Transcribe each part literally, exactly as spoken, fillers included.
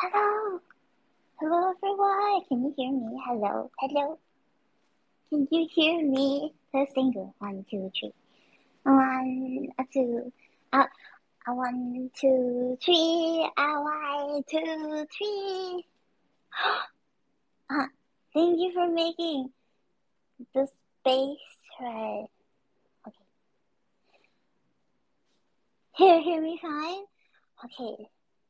Hello. Hello, everyone. Can you hear me? Hello. Hello. Can you hear me? Testing. One, two, three. One, uh, two. Uh, uh, one, two, three. Uh, one, two, three. uh, thank you for making the space right. Okay. Hear, hear me fine? Okay.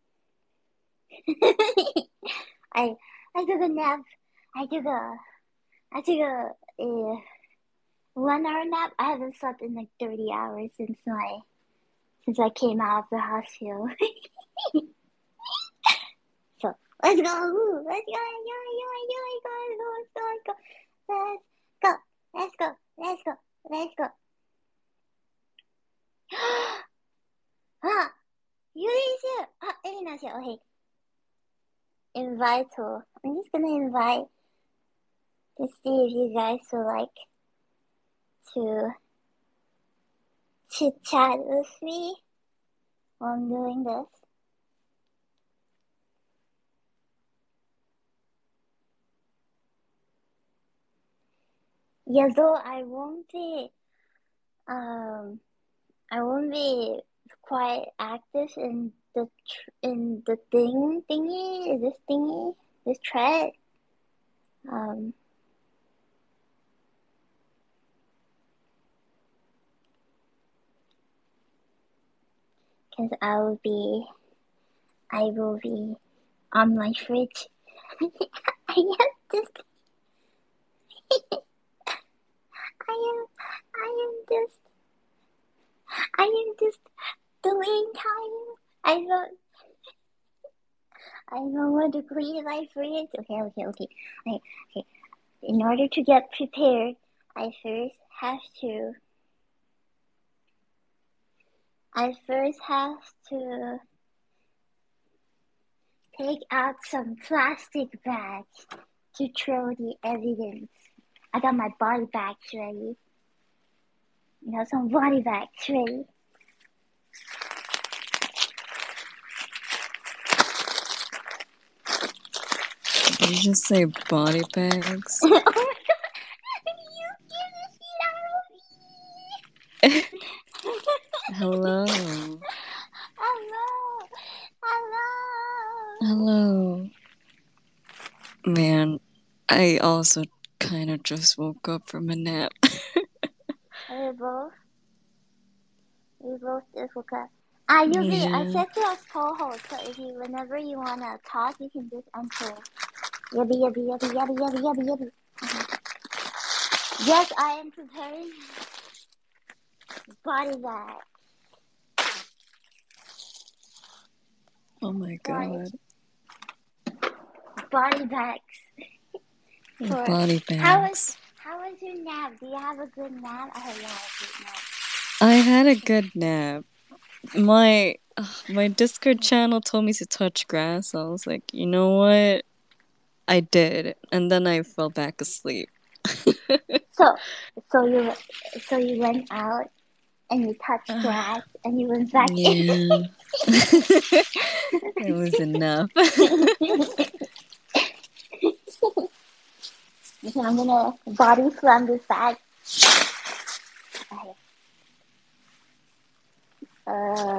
I I took a nap. I took a I took a, a one hour nap. I haven't slept in like thirty hours since my since I came out of the hospital. So let's go. Let's go. Let's go. Let's go. Let's go. Let's go. Let's go. Let's go. Let's go. Ah, Yuri's Ah, Elina's here. Okay. Invite her. I'm just gonna invite to see if you guys would like to chit chat with me while I'm doing this. Yeah, though I won't be, um, I won't be quite active in the tr- in the thing thingy, this thingy, this thread. Um, because I will be, I will be on my fridge. I am just, I am, I am just, I am just doing time. I don't, I don't want to clean my fridge. Okay, okay, okay, okay, okay. In order to get prepared, I first have to, I first have to take out some plastic bags to throw the evidence. I got my body bags ready. You know, some body bags ready. Did you just say body bags? Oh my god! You get the shit out of me! Hello. Hello! Hello! Hello. Man, I also kind of just woke up from a nap. Are we both? We both just woke up. Ah, you'll be, I Yeah. set you as co-host, so if you, whenever you wanna talk, you can just enter. Yabby, yabby, yabby, yabby, yabby, yabby, yabby. Uh-huh. Yes, I am preparing body bag. Oh my Body, god. body bags. For, Body how was, bags. how was your nap? Do you have a good nap? I had a good nap. I had a good nap. My uh, my Discord channel told me to touch grass. So I was like, you know what? I did, and then I fell back asleep. So, so you, so you went out and you touched grass and you went back in. Yeah. It was enough. Okay, I'm gonna body slam this bag. Okay. Uh,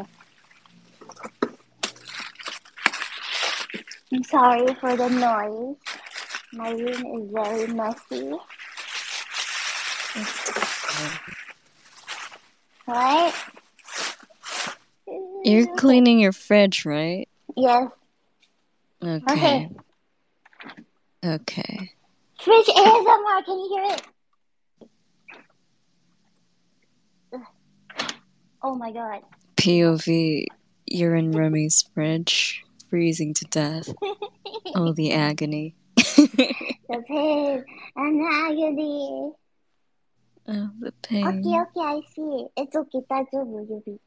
I'm sorry for the noise. My room is very messy. Right? You're cleaning your fridge, right? Yes. Okay. Okay. Okay. Fridge A S M R, can you hear it? Oh my god. P O V, you're in Remy's fridge, freezing to death. Oh, the agony. The pain and agony. Oh, the Okay, pain. okay, I see. It's okay, daijoubu, Yubi.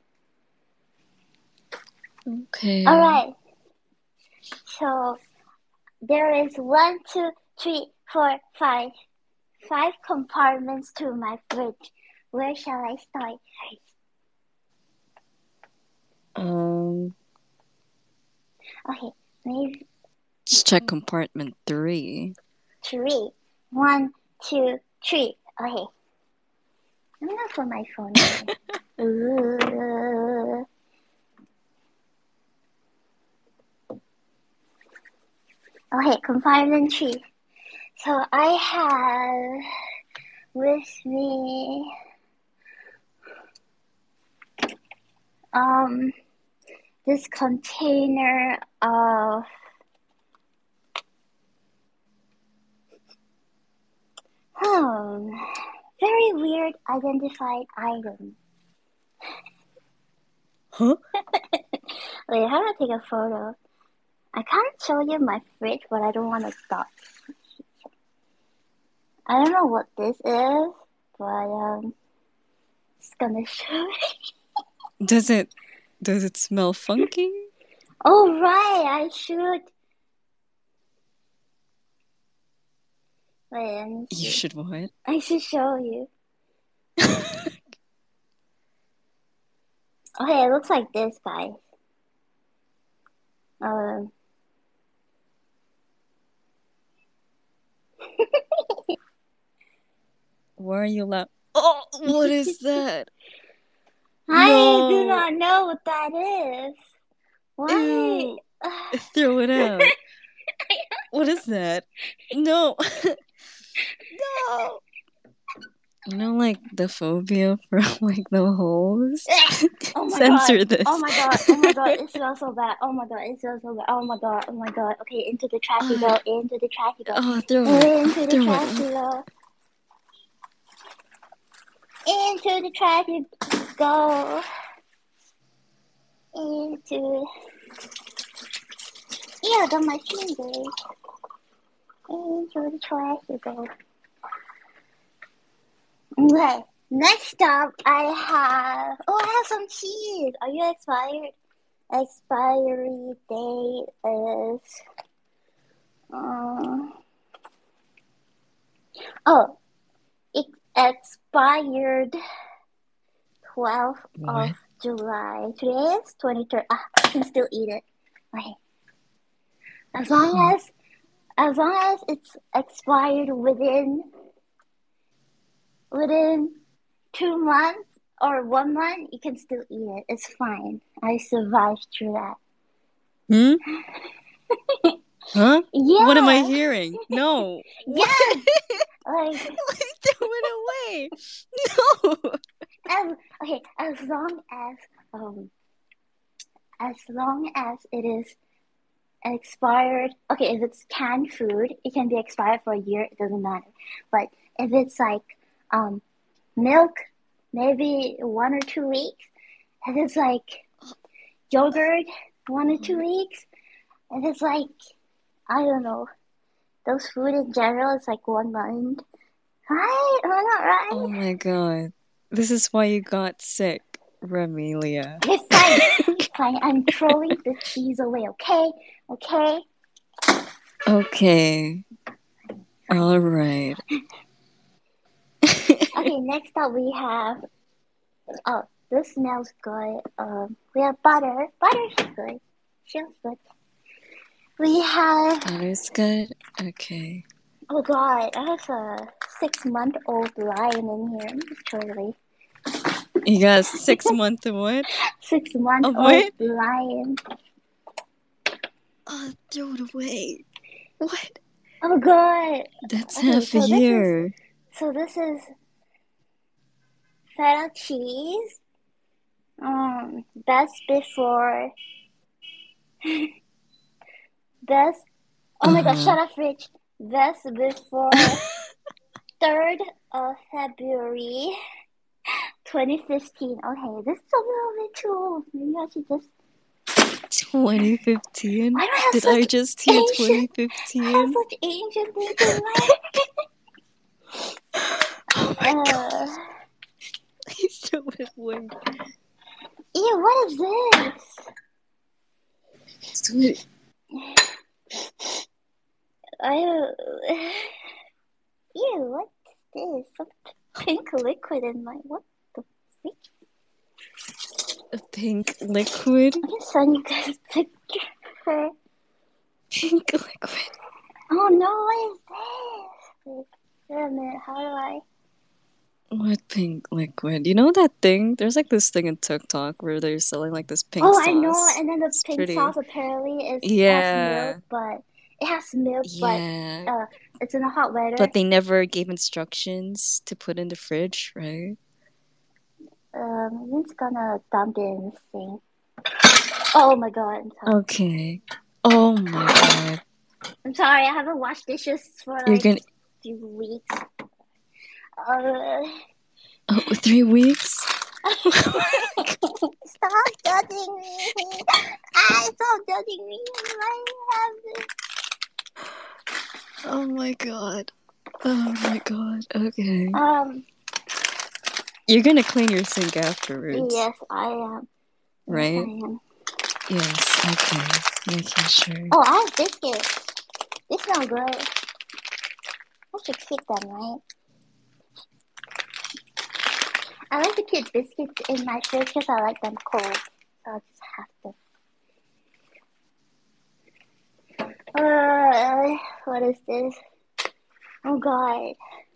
Okay. Alright. So, there is one, two, three, four, five. Five compartments to my fridge. Where shall I start? Um. Okay, maybe check compartment three. Three. One, two, three. Okay. I'm gonna put my phone away. Ooh. Okay, compartment three. So I have with me um this container of hmm, very weird identified item. Huh? Wait, how do I take a photo? I can't show you my fridge, but I don't want to stop. I don't know what this is, but um, just gonna show it. Does it does it smell funky? Oh right, I should. Wait, let me see. You should what? I should show you. Okay, it looks like this, guys. Um. Why are you laughing? Oh, what is that? I No. do not know what that is. Why? Ew. Throw it out. What is that? No. No. You know, like the phobia for like the holes. Oh my Censor god. this. Oh my god. Oh my god. It smells so bad. Oh my god. It smells so bad. Oh my god. Oh my god. Okay, into the trash you Uh, go. Into the trash you go. Oh, throw it. Into the Throw trash it. you go. Into the trash you go. Into. Ew, I got my fingers. Into the trash you go. Okay. Next up, I have. Oh, I have some cheese. Are you expired? Expiry date is. Uh, oh, it expired twelfth of July. Today is twenty-third. Ah, I can still eat it. Okay. As long Huh. as, as long as it's expired within, within two months or one month, you can still eat it. It's fine. I survived through that. Hmm? Huh? Yeah. What am I hearing? No. Yes. Like. Throw it away. No. As, okay, as long as um, as long as it is expired. Okay, if it's canned food, it can be expired for a year. It doesn't matter. But if it's like um, milk, maybe one or two weeks. If it's like yogurt, one or two weeks. If it's like I don't know, those food in general, it's like one month. Right? Am I not right? Oh my god. This is why you got sick, Remelia. Okay, fine. Fine. I'm throwing the cheese away, okay? Okay? Okay. All right. Okay, next up we have. Oh, this smells good. Um, we have butter. Butter's good. Feels good. We have. Butter's good? Okay. Oh god, I have a six month old lion in here. Totally. You got a six month what? Six month A old what? lion. Oh, throw it away. What? Oh god. That's Okay, half so a this year. is so this is feta cheese. Um, best before. Best. Oh my Uh-huh. god! Shut up, Rich. Best before third of February, twenty fifteen. Okay, this is a little bit too old. Maybe I should just. twenty fifteen? Why do I have Did such I just hear ancient? twenty I fifteen? have such ancient things in my. Oh my uh, god! Please throw it away. Ew! What is this? Sweet. I. Ew! What's this? Some pink liquid in my. What the freak? A pink liquid? I'm gonna send you guys a picture. Pink liquid. Oh no, what is this? Wait, wait a minute, how do I? What pink liquid? You know that thing? There's like this thing in TikTok where they're selling like this pink Oh, sauce. I know, and then the It's pink pretty. sauce apparently is has milk, Yeah. but it has milk, but Yeah. uh, it's in a hot weather. But they never gave instructions to put in the fridge, right? Um, I'm just gonna dump it in the sink. Oh my god, I'm sorry. Okay. Oh my god. I'm sorry, I haven't washed dishes for You're like gonna. few weeks. Uh, Oh, three weeks? stop judging me! Ah, stop judging me! I have this. Oh my god. Oh my god. Okay. Um, You're gonna clean your sink afterwards, yes, I am. Yes, I right? am. Yes, okay. Making sure. Oh, I have biscuits. They smell good. I should keep them, right? I like to keep biscuits in my fridge because I like them cold. So I'll just have them. Uh, what is this? Oh god.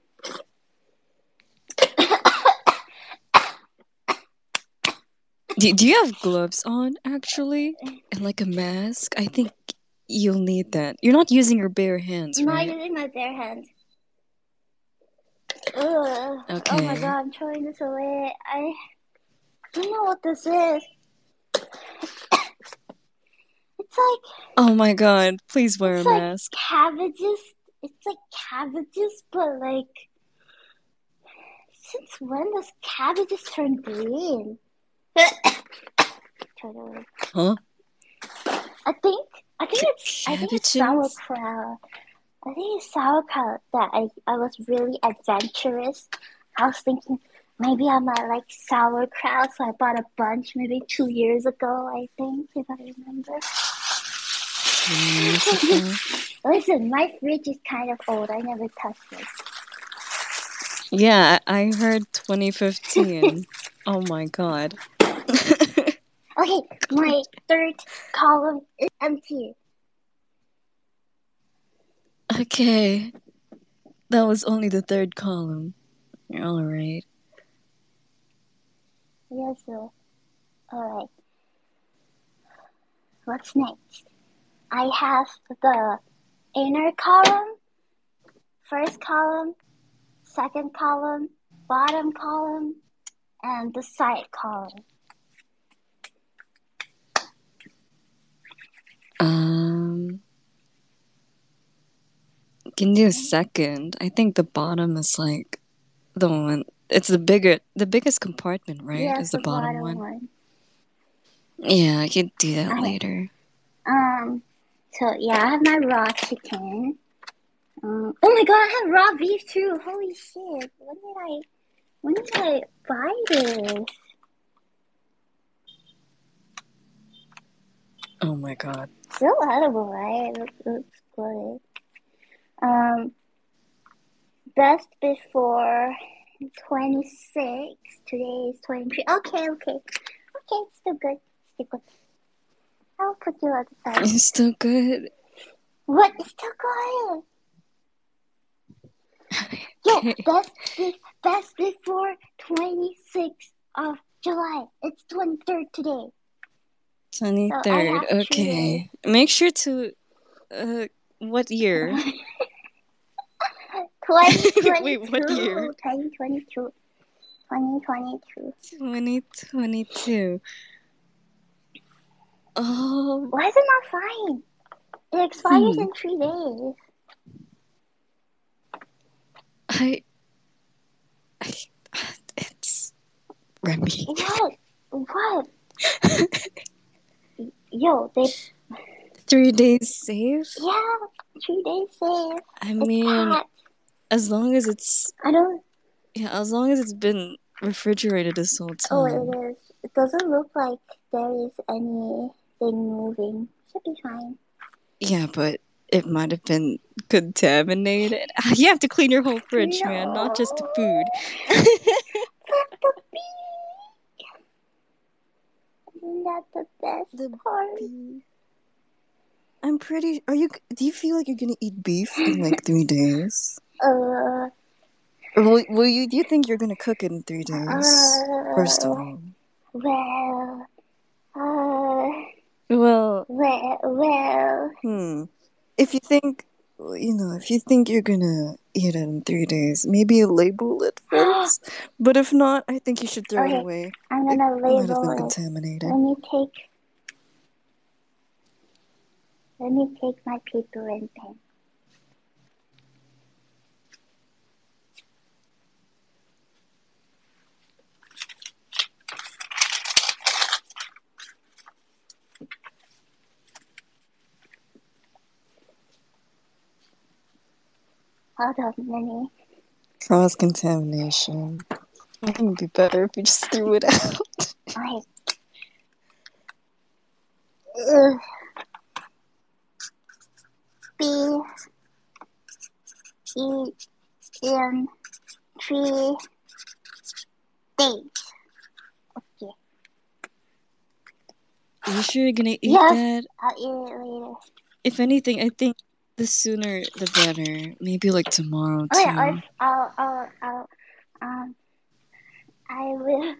Do, do you have gloves on, actually? And like a mask? I think you'll need that. You're not using your bare hands, I'm not right? using my bare hands. Ugh. Okay. Oh my god, I'm throwing this away. I don't know what this is. It's like Oh my god, please wear it's a like mask. cabbages. It's like cabbages, but like since when does cabbages turn green? Huh? I think I think it's I think it's Cabbages? sauerkraut. I think it's sauerkraut that I, I was really adventurous. I was thinking maybe I might like sauerkraut, so I bought a bunch maybe two years ago, I think, if I remember. Two years ago? Listen, my fridge is kind of old. I never touched it. Yeah, I heard twenty fifteen. Oh my god. Okay, my third column is empty. Okay. That was only the third column. Alright. Yeah, so, alright. What's next? I have the inner column, first column, second column, bottom column, and the side column. Um, can do a second. I think the bottom is like the one. It's the bigger, the biggest compartment, right? Yes, Is the the bottom bottom one. one. Yeah, I can do that Okay. later. Um, so yeah, I have my raw chicken. Um, oh my god, I have raw beef too. Holy shit! When did I, when did I buy this? Oh my god. Still edible, right? It looks, looks good. Um, best before twenty-six. Today is twenty-three. Okay, okay, okay. Still good. Still good. I'll put you on the side. It's still good. What? It's still good. Yo, Okay. best be- best before twenty-sixth of July. It's twenty-third today. So I twenty-third. have two Okay. Make sure to. Uh, what year? twenty Wait, what year? twenty-two. twenty twenty-two. twenty twenty-two. twenty twenty-two. Oh. Why is it not fine? It expires Hmm. in three days. I. I. It's. Remy. What? What? Yo, they. Three days safe? Yeah, three days safe. I It's mean, packed. as long as it's. I don't. Yeah, as long as it's been refrigerated this whole Oh, time. it is. It doesn't look like there is anything moving. Should be fine. Yeah, but it might have been contaminated. You have to clean your whole fridge, No. man, not just the food. But the bee. Isn't that the best The part? bee. I'm pretty. Are you? Do you feel like you're gonna eat beef in like three days? Uh, Or will, will you? Do you think you're gonna cook it in three days? First of uh, all. well, uh, Well, well, well. hmm. If you think, you know, if you think you're gonna eat it in three days, maybe label it first. But if not, I think you should throw it Okay, away. I'm It gonna might have label been it. contaminated. Let me take, let me take my paper and pen. Hold on, let me. Cross contamination. I think it'd be better if you just threw it out. Okay. Ugh. B E in three days. Okay. Are you sure you're gonna eat Yes, that? I'll eat it later. If anything, I think the sooner the better. Maybe like tomorrow Okay, too. I'll, I'll, I'll, I'll, um, I will.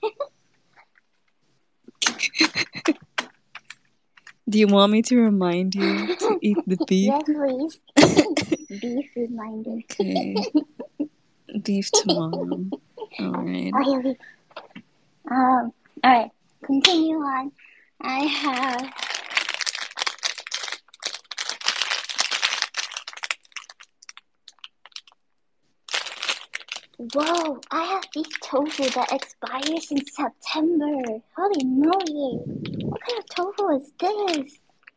Do you want me to remind you to eat the beef? Yes, please. Beef reminder. Okay. Beef tomorrow. Alright. Okay, okay. Um, alright. Continue on. I have. Whoa, I have beef tofu that expires in September. Holy moly. What kind of tofu is this?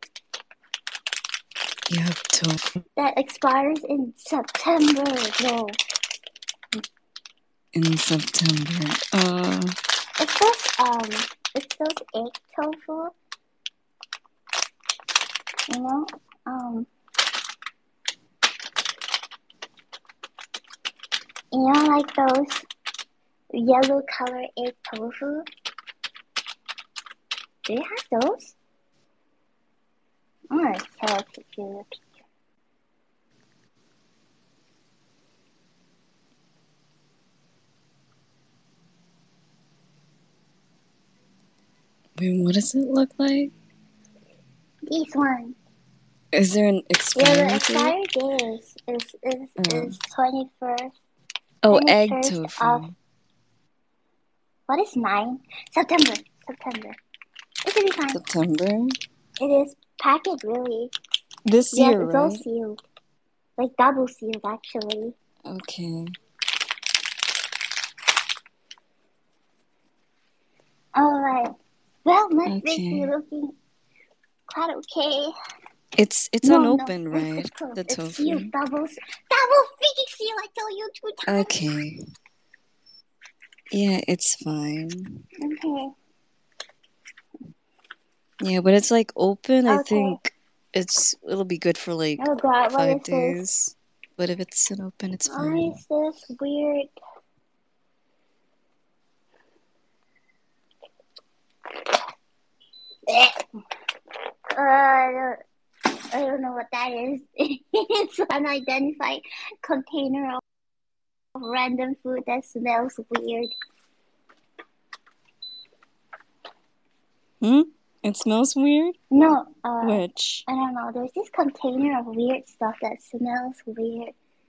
You have tofu That expires in September, bro. in September. Uh, It's those, um, it's those egg tofu. You know? Um, you know, like those yellow color egg tofu? Do you have those? I'm gonna show a picture of the picture. wait, what does it look like? This one. Is there an Yeah, the expiry date? expiry date is is is, Oh. is twenty first Oh, twenty egg first of tofu. what is nine? September. September. It should be fine. September? It is packaged really. This Yes, year, it's all right? sealed. Like double sealed actually. Okay. Alright. Well, my fish is Okay. looking quite okay. It's it's No, no, unopened, it's, right? it's closed. The It's sealed. tofu. Double, double freaking seal. I tell you two times. Okay. Yeah, it's fine. Okay. Yeah, but it's like open. I Okay. think it's it'll be good for like Oh God, what five is this? days. But if it's still open, it's Why fine. is this weird? Uh, I don't, I don't know what that is. It's an unidentified container of random food that smells weird. Hmm? It smells weird? No, uh, Which? I don't know. There's this container of weird stuff that smells weird.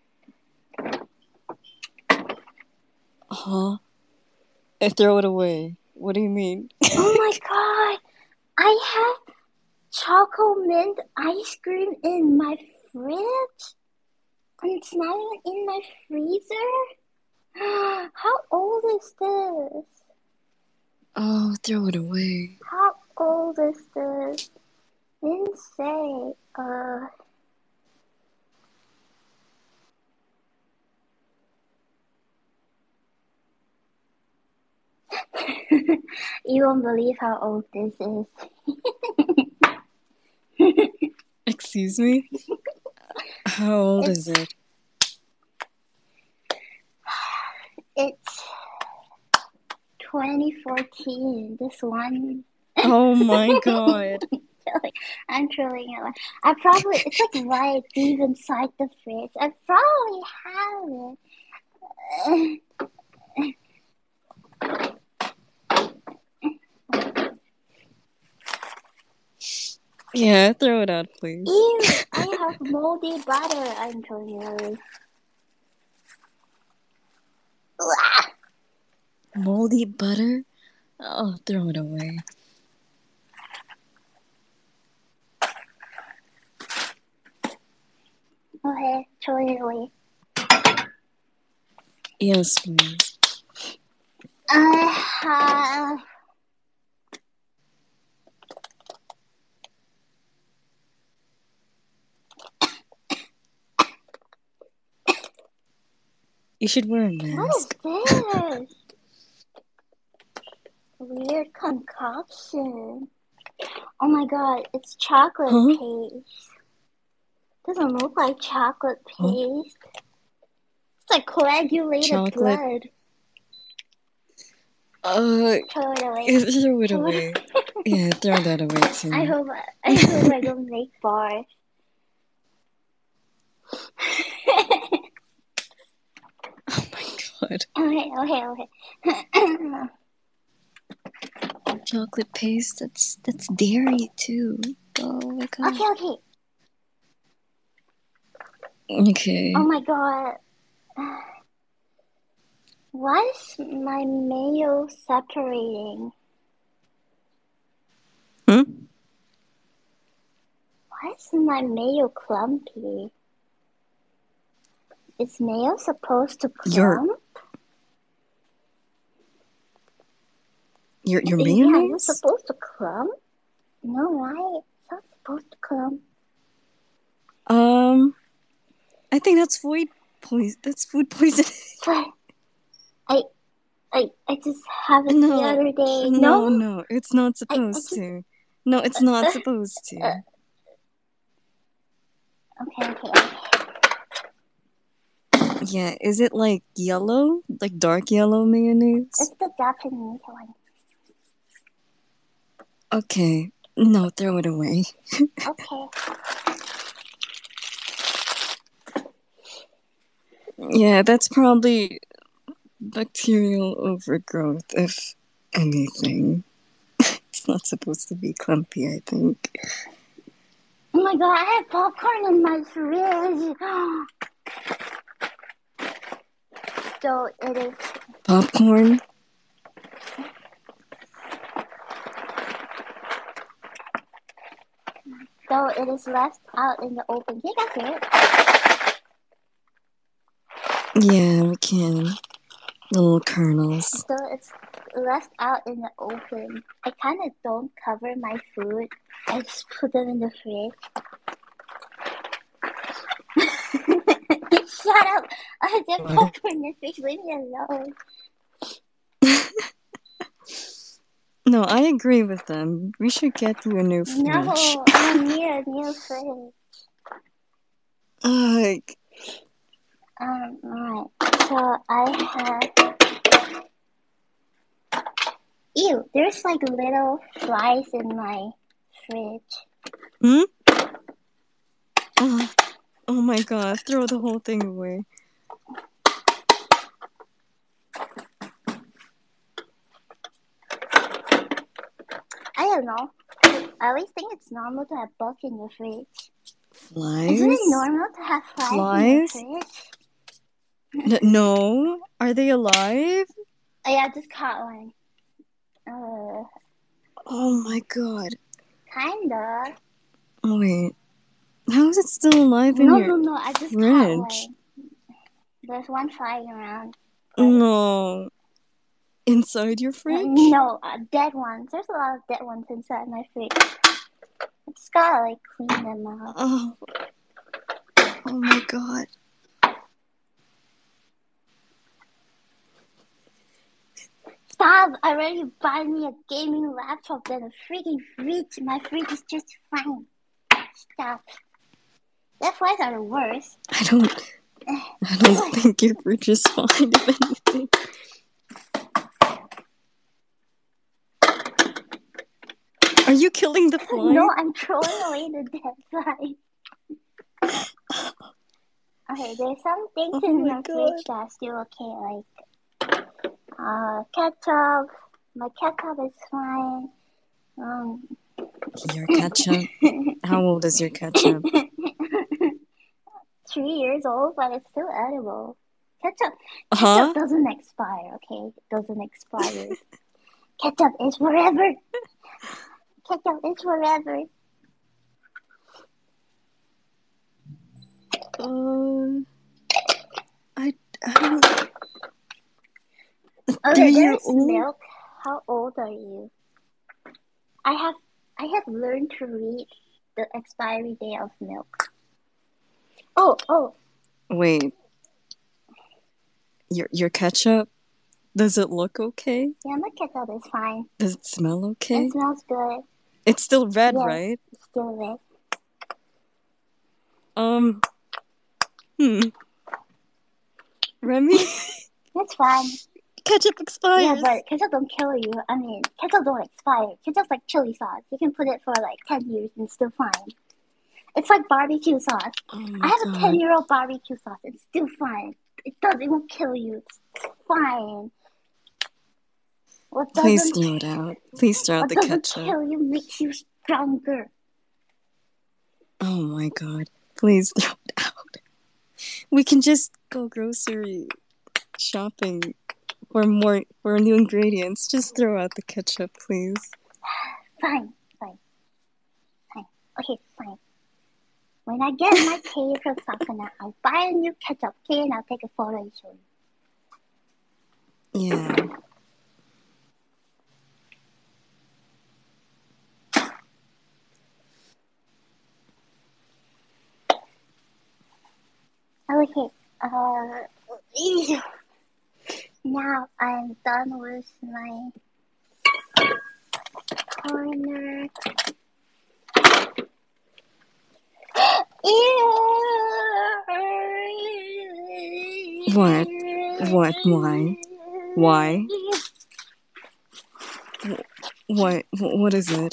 Huh? I throw it away. What do you mean? Oh my God! I have choco mint ice cream in my fridge, and it's not even in my freezer. How old is this? Oh, throw it away. How old is this? Insane. Uh. You won't believe how old this is. Excuse me? How old It's is it? it's twenty fourteen. This one. Oh my god. trolling. I'm trolling. I probably, it's like right deep inside the fridge. I probably have it. Yeah, throw it out, please. Ew, I have moldy butter. I'm trolling. Moldy butter? Oh, throw it away. Okay, throw it away. Yes, please. I have... You should wear a mask. What is this? Weird concoction. Oh my god, it's chocolate Huh? paste. Doesn't look like chocolate paste. Huh? It's like coagulated Chocolate. blood. Uh, throw it away. throw it throw away. It Yeah, throw that away too. I hope I, I hope I don't make bars. Oh my god. Okay, okay, okay. Chocolate paste, that's that's dairy too. Oh my god. Okay, okay. Okay. Oh my god. Why is my mayo separating? Hmm? Why is my mayo clumpy? Is mayo supposed to clump? Your your your Yeah, mayonnaise? you're supposed to clump? No, right? It's not supposed to clump. Um, I think that's food poison. That's food poisoning. But I, I, I just have it no, the other day. no, No, no, it's not supposed I, I just, to. No, it's not supposed to. Uh, okay, okay, okay. Yeah, is it like yellow? Like dark yellow mayonnaise? It's the Japanese one. Okay. No, throw it away. Okay. Yeah, that's probably bacterial overgrowth, if anything. It's not supposed to be clumpy, I think. Oh my god, I have popcorn in my fridge. So it is. Popcorn? So it is left out in the open. Can you guys hear it? Yeah, we can. The little kernels. So it's left out in the open. I kind of don't cover my food. I just put them in the fridge. Shut up! I said popcorn in the fridge. Leave me alone. No, I agree with them. We should get you a new fridge. No, I need a new fridge. Ugh. Um, alright. So I have. Ew, there's like little flies in my fridge. Hmm? Oh, oh my god, throw the whole thing away. I don't know. I always think it's normal to have bugs in your fridge. Flies? Isn't it normal to have flies, Flies? in your fridge? N- no? Are they alive? Oh yeah, I just caught one. Uh, Oh my god. kinda. Oh, wait. How is it still alive in No, your no, no, I just fridge? caught one. There's one flying around. But... No. Inside your fridge? No, uh, dead ones. There's a lot of dead ones inside my fridge. I just gotta like clean them out. Oh. Oh my god. Stop! I already bought me a gaming laptop and a freaking fridge. My fridge is just fine. Stop. Their flies are the worst. I don't... I don't think your fridge is fine, if anything. Are you killing the fly? No, I'm throwing away the dead fly. Okay, there's some things Oh in my the God. fridge that are still okay, like uh, ketchup. My ketchup is fine. Um, Your ketchup? How old is your ketchup? Three years old, but it's still edible. Ketchup, ketchup Huh? doesn't expire, okay? It doesn't expire. Ketchup is forever. Ketchup is forever. Uh, I, I don't. Okay, Three year there's old? milk. How old are you? I have I have learned to read the expiry date of milk. Oh, oh, Wait. Your your ketchup? Does it look okay? yeah, my ketchup is fine. Does it smell okay? It smells good. It's still red, Yes, right? it's still red. Um. Hmm. Remy, It's fine. ketchup Yeah, expires. but ketchup don't kill you. I mean, ketchup don't expire. Ketchup's like chili sauce. You can put it for like ten years and it's still fine. It's like barbecue sauce. Oh I my have a God. ten-year-old barbecue sauce. It's still fine. It does. It won't kill you. It's fine. What Please doesn't throw it out. Please throw out what the doesn't ketchup. kill you makes you stronger. Oh my God. Please throw it out. We can just go grocery shopping for more for new ingredients. Just throw out the ketchup, please. Fine, fine, fine. Okay, fine. When I get my pay from Sakana, I'll buy a new ketchup can and I'll take a photo and show you. Yeah. Okay, uh, now I'm done with my corner. What? What? Why? Why? What? What is it?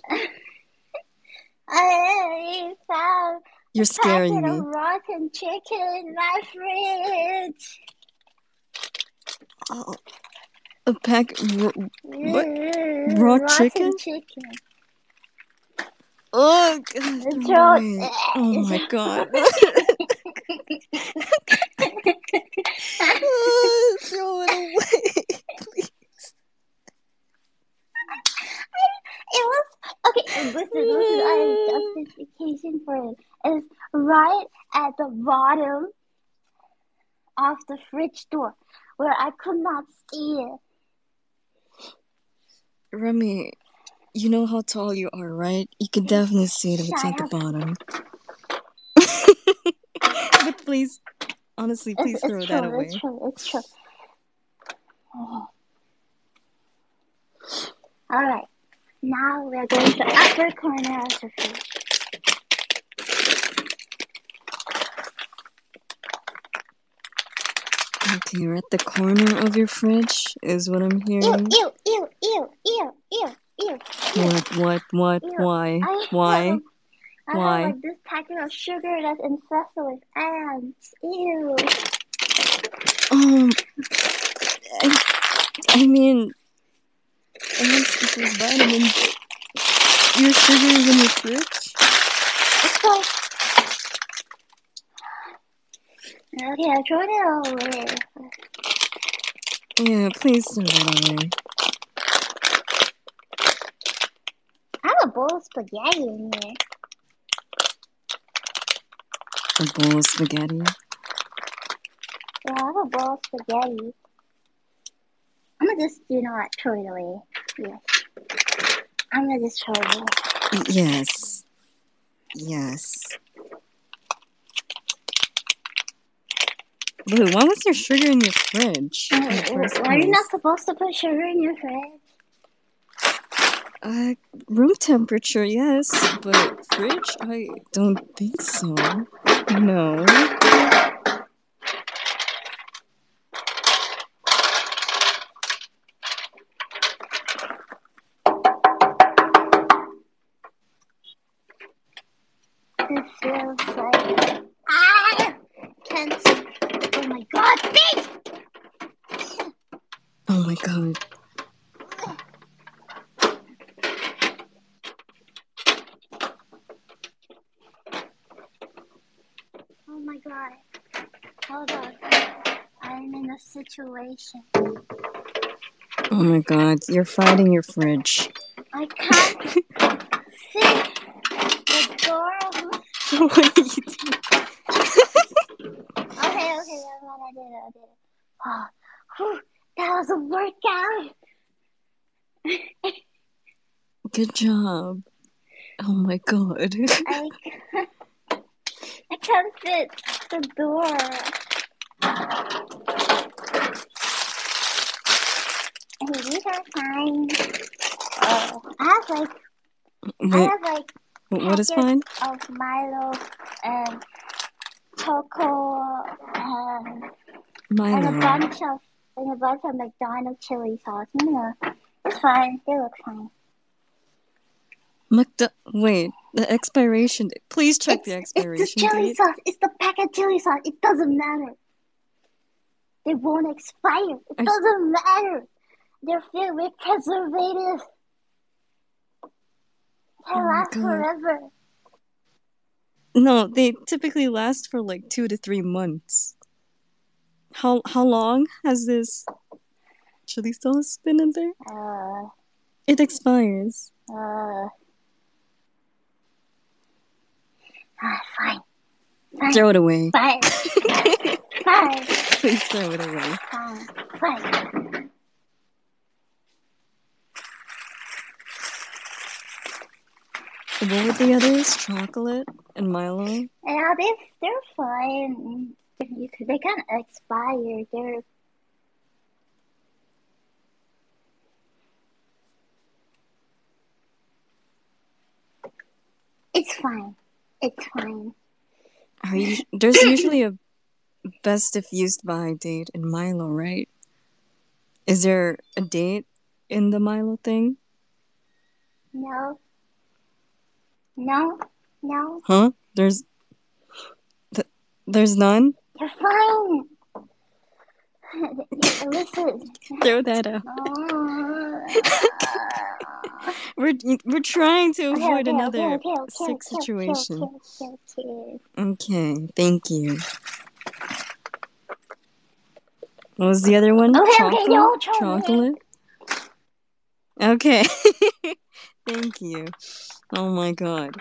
I found You're a scaring packet me. of rotten chicken in my fridge. Oh, a pack. R- what? Mm, Raw rotten chicken? chicken. Oh God! Throw Throw it it. away. Oh my God! Oh, throw it away, please. It was okay. Listen, listen. I have justification for it. It's right at the bottom of the fridge door, where I could not see it. Remy, you know how tall you are, right? You can definitely see it if it's Shut at the up. bottom. But please, honestly, It's, please it's throw that true. away. It's true. It's true. Oh. All right. Now we're going to the upper corner of the fridge. Okay, you're at the corner of your fridge, is what I'm Ew, hearing. ew, ew, ew, ew, ew, ew, ew. What? What? What? Ew. Why? I Why? have, I Why? have like this packet of sugar that's infested with ants. Ew. Um, I, I mean, ants equals vitamins. Your sugar is in your fridge? Let's go. Okay, I throw it away. Yeah, please throw that away. I have a bowl of spaghetti in here. A bowl of spaghetti? Yeah, I have a bowl of spaghetti. I'm gonna just, you know what, throw it away. Yes. I'm gonna just throw it away. Y- Yes. Yes. Blue, why was your sugar in your fridge in the Uh, first Why are you not place? supposed to put sugar in your fridge? Uh, room temperature, yes, but fridge? I don't think so. No. It feels like ah, can't. Oh my god, bitch! Oh my god. Oh my god. Hold on. I'm in a situation. Oh my god, you're fighting your fridge. I can't fit the door. What are you doing? Okay, okay, that's what I did. I did it. Oh, whew, that was a workout. Good job. Oh my god. I, I can't fit the door. Okay, these are fine. Uh, I have like Wait, I have like what is packets fine? of Milo and Choco and, and a Milo. bunch of and a bunch of McDonald's chili sauce. No, it's fine. They look fine. McDo- Wait, the expiration date. Please check It's, the it's the expiration chili date. sauce. It's the packet chili sauce. It doesn't matter. They won't expire. It I- doesn't matter. They're filled with preservatives. They Oh my last god. forever. No, they typically last for like two to three months. How how long has this chili sauce been in there? Uh, It expires. uh. Ah, fine. Fine. Throw it away. Fine. Fine. Please throw it away. Fine. Fine. What were the others? Chocolate and Milo? Yeah, they they're fine. You could, they kind of expire. They're it's fine. It's fine. Are you, there's usually a best if used by date in Milo, right? Is there a date in the Milo thing? No. No. No. Huh? There's th- there's none? You're fine. Listen. Throw that out. Uh, We're we're trying to okay, avoid okay, another okay, okay, okay, sick okay, situation. okay, okay, okay. Okay, thank you. What was the other one? Okay, Chocolate? okay, no, chocolate. Chocolate? Okay. Thank you. Oh my god.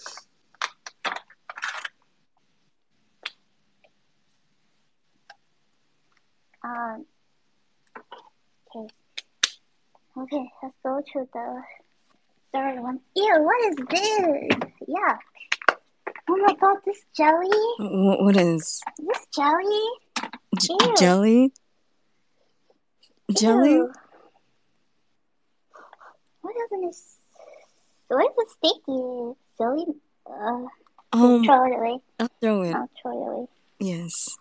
Um. Okay. Okay, let's go to the third one. Ew, what is this? Yeah. Oh my god, this jelly? Wh- what is? This jelly? J- Ew. jelly? Jelly? Ew. What doesn't this? What is it sticky? Jelly? Uh, Um, throw it away. I'll throw it. I'll throw it away. Yes.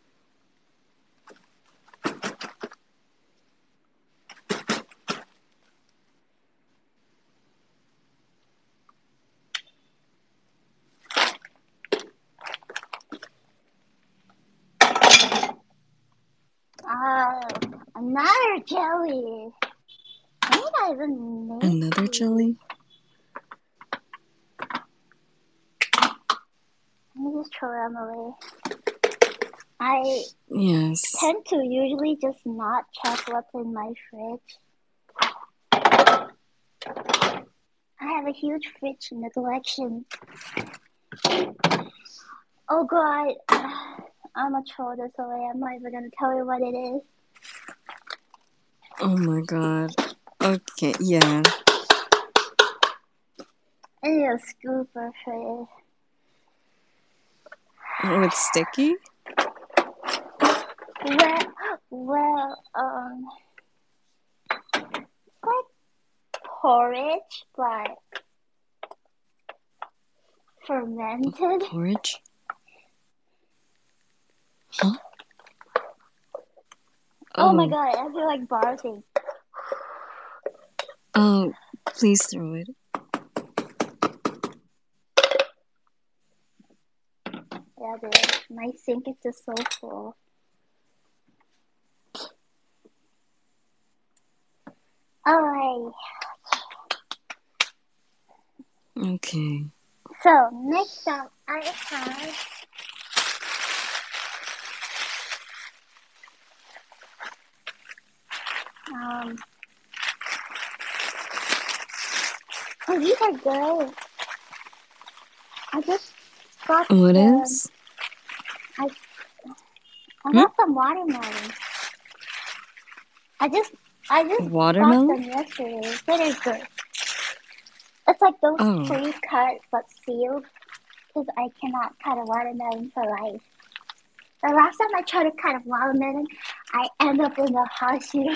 Uh, another jelly. I think I even made Another jelly? Let me just throw them away. I Yes. tend to usually just not check what's in my fridge. I have a huge fridge in the collection. Oh god, I'm gonna throw this away. I'm not even gonna tell you what it is. Oh my god. Okay, yeah. I need a scooper for it. Oh, it's sticky? Well, well, um, like porridge, but fermented. Porridge? Huh? Oh, Oh. my god, I feel like barfing. Oh, please throw it. Yeah, dude. My sink is just so full. Alright. Okay. So, next up, I have... Um... Oh, these are good. I just got What the... is? I, I Hmm? got some watermelon. I just... I just got Watermelon? them yesterday. They're good. It's like those Oh. pre-cut but sealed. Because I cannot cut a watermelon for life. The last time I tried to cut a watermelon, I end up in the hospital.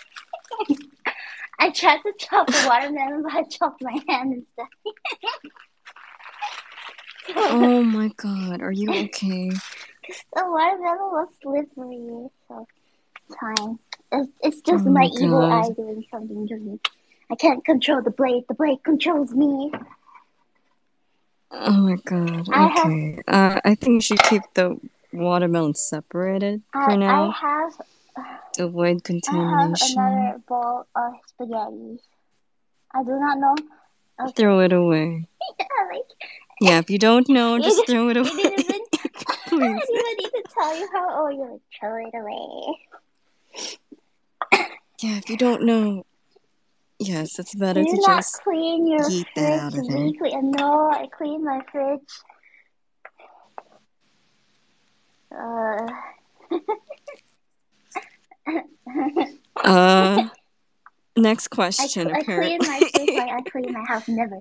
I tried to chop a watermelon, but I chopped my hand instead. Oh my god, are you okay? Because the watermelon was slippery, so it's fine. It's, it's Oh just my my evil god. eye doing something to me. I can't control the blade, the blade controls me. Oh my god, I have, okay. Uh, I think you should keep the watermelon separated I, for I now have, to avoid I have contamination. another bowl of spaghetti. I do not know. Okay. Throw it away. Yeah, like, Yeah, if you don't know, you, just throw it you away. didn't even, I Please. didn't even need to tell you how, oh, you like, throw it away. Yeah, if you don't know, yes, it's better Do to not just clean your yeet that fridge out of there. weekly. And no, I clean my fridge. Uh, Uh, next I, question, I clean my apparently. fridge like I clean my house. Never.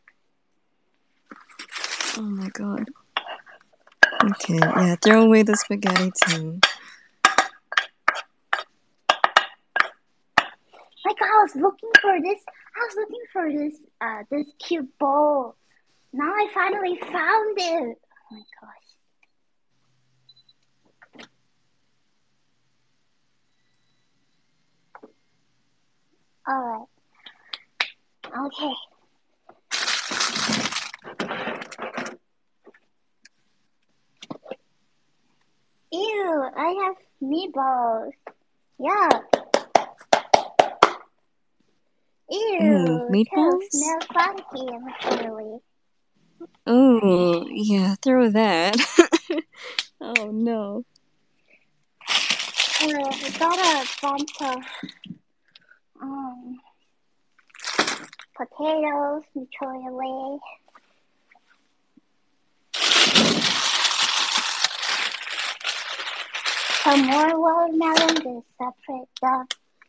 Oh my god. Okay, yeah, throw away the spaghetti too. Like I was looking for this. I was looking for this. Uh, this cute bowl. Now I finally found it. Oh my gosh. All right. Okay. Ew! I have meatballs. Yeah. Ooh, Ew! Ew! meatballs? Smell funky actually. Oh, yeah, throw that. Oh no. Uh, I got a bunch of um potatoes. We throw it away. Some more watermelon. This separate stuff.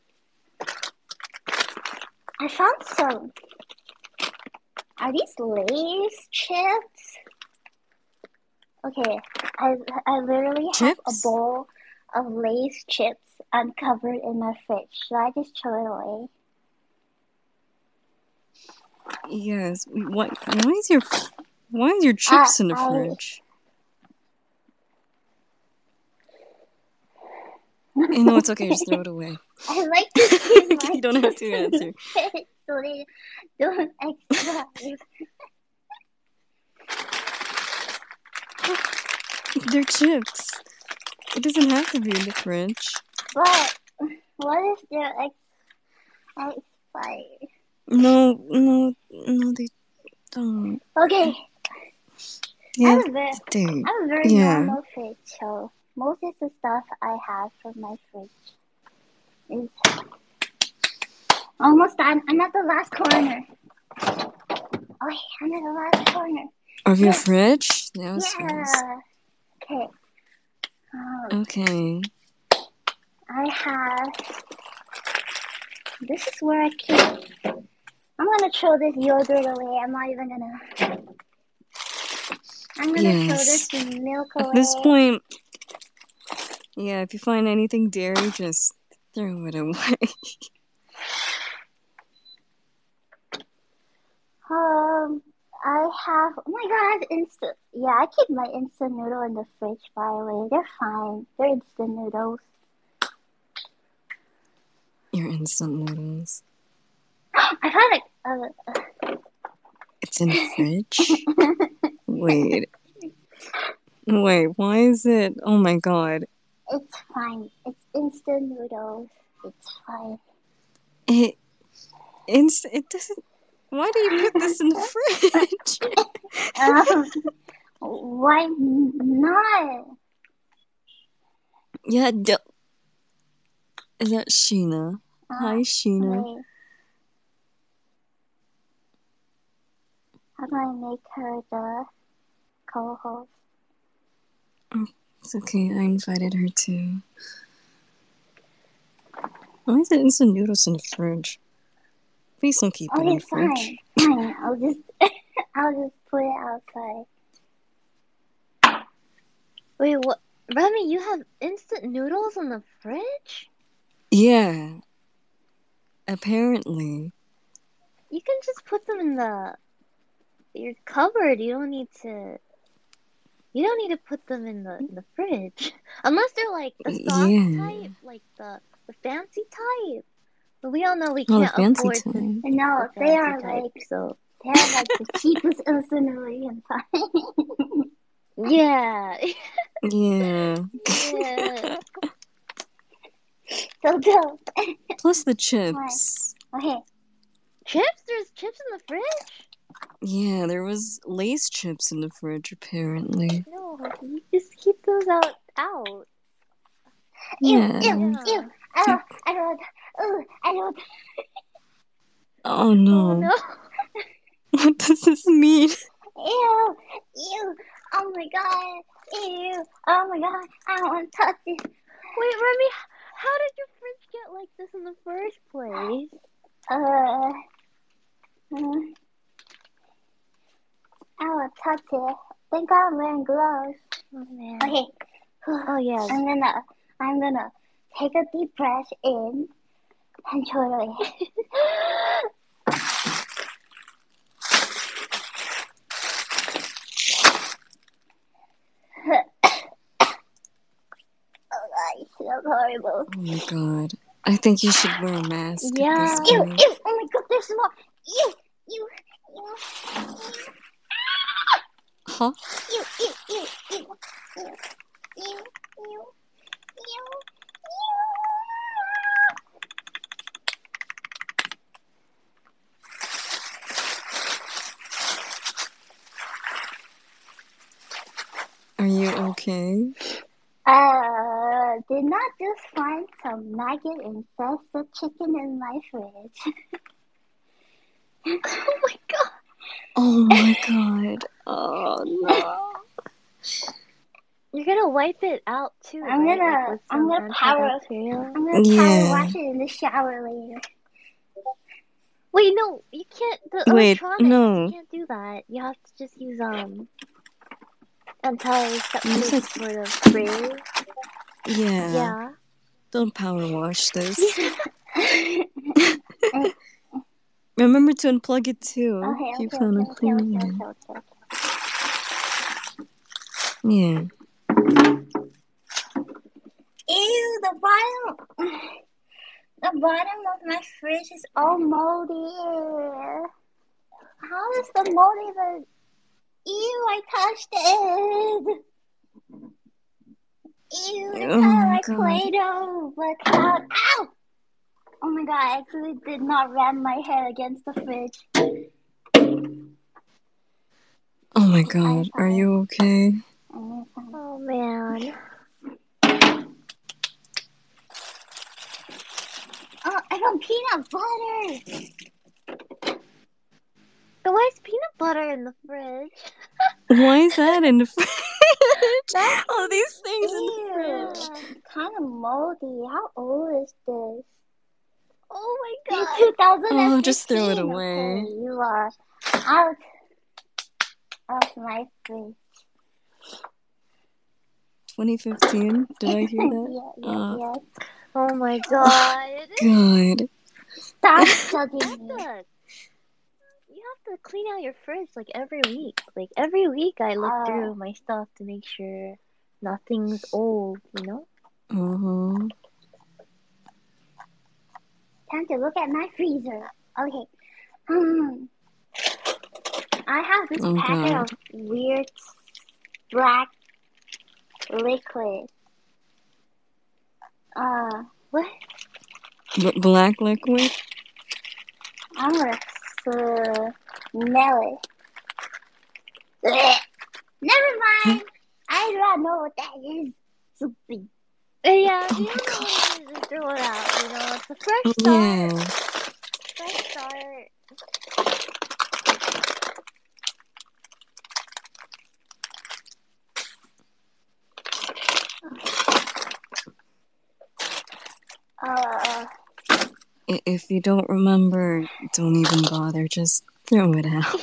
I found some. Are these Lay's chips? Okay, I I literally have a Chips? bowl of Lay's chips uncovered in my fridge. Should I just throw it away? Yes. What? Why is your why is your I chips in the I fridge? You know it's okay. Just throw it away. I like to keep my You don't have chips to in the answer. fridge so they don't expire. They're chips. It doesn't have to be in the fridge. But what if they're ex- expired? No, no, no. They don't. Okay, I Yeah, have a very, they. I have a very Yeah. normal fridge, so most of the stuff I have from my fridge is almost done. I'm at the last corner. Oh, I'm at the last corner. Of your Yes. fridge? That was fast. Yeah. Okay. Um, Okay. I have. This is where I keep. I'm gonna throw this yogurt away. I'm not even gonna. I'm gonna throw Yes. this milk At this away. point, yeah, if you find anything dairy, just throw it away. Um, I have. Oh my god, I have instant. Yeah, I keep my instant noodle in the fridge. By the way, they're fine. They're instant noodles. Your instant noodles. I found like. Uh, It's in the fridge? Wait. Wait, why is it? Oh my god. It's fine. It's instant noodles. It's fine. It it's it doesn't. Why do you put this in the fridge? um, why not? Yeah, d- is that Sheena? Uh, Hi, Sheena. Wait. How do I make her the co-host? It's okay, I invited her too. Why is it instant noodles in the fridge? Please don't keep it in Okay, the fridge. fine, fine. I'll just, I'll just put it outside. Wait, what? Remy, you have instant noodles in the fridge? Yeah. Apparently. You can just put them in the your cupboard. You don't need to. You don't need to put them in the in the fridge, unless they're like the sauce Yeah. type, like the the fancy type. But we all know we Oh, the can't fancy afford type. to No, the they fancy are type. like, So they're like the cheapest instant noodles in time. yeah, Yeah. yeah. So, so, Plus the chips. okay. Chips? There's chips in the fridge? Yeah, there was Lay's chips in the fridge, apparently. No, you just keep those out out. Ew, Yeah. ew, Yeah. ew. I don't, I don't, ooh, I don't. Oh no. Oh no. What does this mean? Ew, ew. Oh my god. Ew. Oh my god. I don't want to touch it. Wait, Remy, how did your fridge get like this in the first place? Uh, uh, I don't want to touch it. Thank God I'm wearing gloves. Oh man. Okay. Oh yeah. I'm gonna, I'm gonna take a deep breath in and throw it away. Oh god, it smells horrible. Oh my god. I think you should wear a mask Yeah. at this Ew, point. ew. Oh my god, there's more. Ew, ew, ew, Huh? ew, ew, ew, ew, ew, ew, ew, ew, ew. Are you okay? Uh, did not just find some maggot infested chicken in my fridge. Oh my god. Oh my god. Oh no. You're gonna wipe it out too, I'm right? gonna, Like with I'm some gonna power, antibacterial. I'm gonna Yeah. power wash it in the shower later. Wait, no, you can't. The Wait, electronics, no. you can't do that. You have to just use um antiseptic Use it- sort of spray. Yeah. Yeah. Don't power wash this. Okay, Remember to unplug it too. okay, if you okay, plan on okay, okay, cleaning okay, it. okay, okay. Yeah. Ew, the bottom, the bottom of my fridge is all moldy. How is the mold even? Ew, I touched it. Ew, it's Oh kind of my like god. Play-Doh, but how? Ow! Oh my god, I actually did not ram my head against the fridge. Oh my god. Are you okay? I'm fine. Oh man. Oh, I got peanut butter. But why is peanut butter in the fridge? Why is that in the fridge? That's All these things in the Ew, fridge. kind of moldy. How old is this? Oh my two god. thousand fifteen. Oh, just throw it away. Okay, you are out of my fridge. twenty fifteen? Did I hear that? Yeah, yeah, Uh, yeah. Oh my god. God. Stop You judging have me. to, you have to clean out your fridge like every week. Like every week I look Oh. through my stuff to make sure nothing's old, you know? Uh-huh. Time to look at my freezer. Okay. Hmm. I have this Oh, packet God. of weird black liquid. Uh, What? B- black liquid? I'm gonna smell it. Ugh. Never mind. I don't know what that is. Stupid. Uh, Yeah, if Oh you my don't know god. what it is, just throw it out. You know, it's a fresh start. Yeah. Fresh start. Uh, I- If you don't remember, don't even bother. Just throw it out.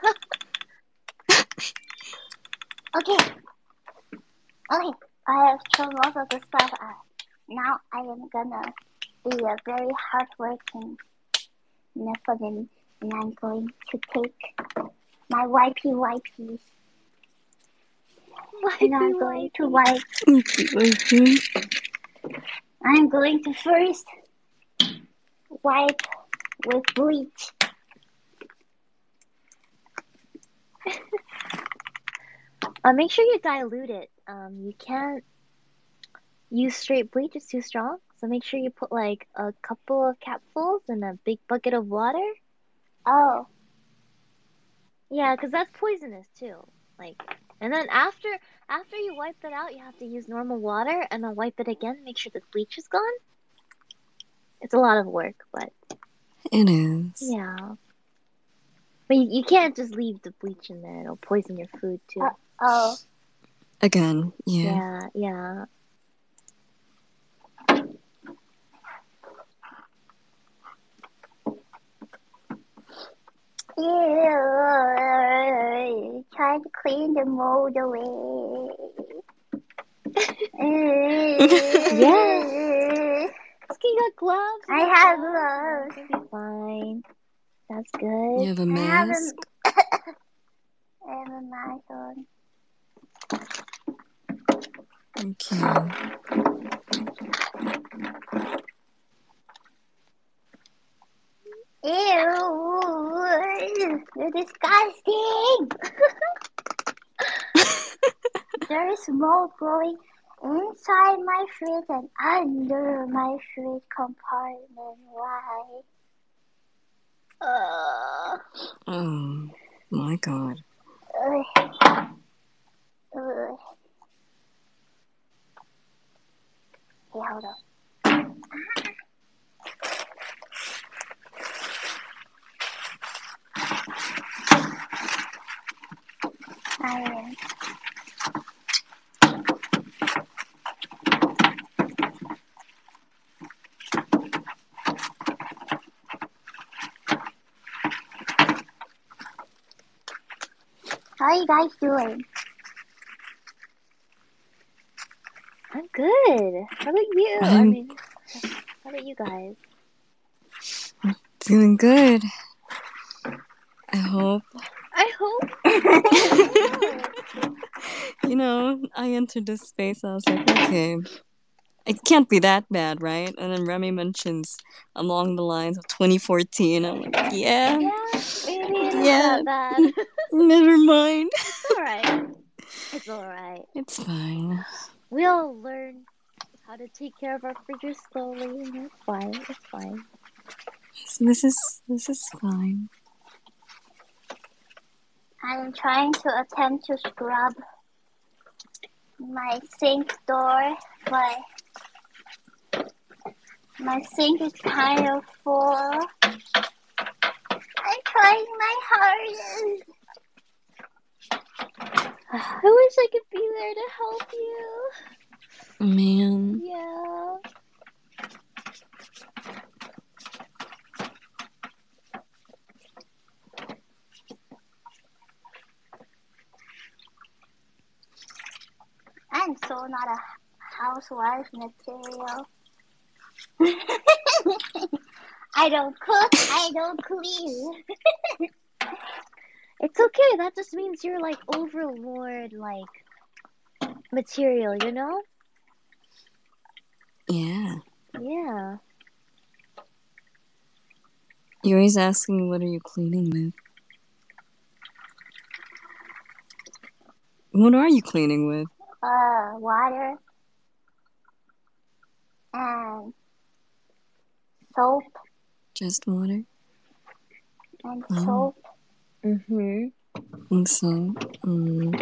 okay. Okay. I have thrown most of the stuff out. Now I am gonna be a very hardworking Nephilim, and I'm going to take my wipey wipies, and I'm Wipey, going to wipey. wipe. Mhm. I'm going to first wipe with bleach. Uh, make sure you dilute it. Um, you can't use straight bleach; it's too strong. So make sure you put like a couple of capfuls in a big bucket of water. Oh, Yeah, because that's poisonous too. Like, and then after after you wipe it out, you have to use normal water and then wipe it again. Make sure the bleach is gone. It's a lot of work, but It is. yeah. But you, you can't just leave the bleach in there; it'll poison your food too. uh, oh. Again, yeah. Yeah, yeah. Ew, trying to clean the mold away. Yeah. Okay, you got gloves. You I got have gloves. gloves. You'll be fine. That's You good. have a I have a, mask? I have a mask on. Okay. Ew, you're disgusting. There is mold growing inside my fridge and under my fridge compartment. Why? Uh, Oh my god. ugh. Ugh. Hey, hold up. I How are you guys doing? I'm good. How about you? I I'm mean, how about you guys? doing good. I hope. I hope. You know, I entered this space, I was like, okay, it can't be that bad, right? And then Remy mentions along the lines of twenty fourteen. I'm like, yeah, Yeah, maybe it is yeah, that bad. never mind. It's alright. It's alright. It's fine. We all learn how to take care of our fridges slowly, and it's fine. It's fine. This is this is fine. I am trying to attempt to scrub my sink door, but my sink is kind of full. I'm trying my hardest. I wish I could be there to help you. Man. Yeah. I'm so not a housewife material. I don't cook, I don't clean. It's okay. That just means you're like overlord, like material, you know? Yeah. Yeah. You're always asking, what are you cleaning with? What are you cleaning with? uh, water, and soap, Just water and Oh. soap. Mm-hmm. and so. Mm.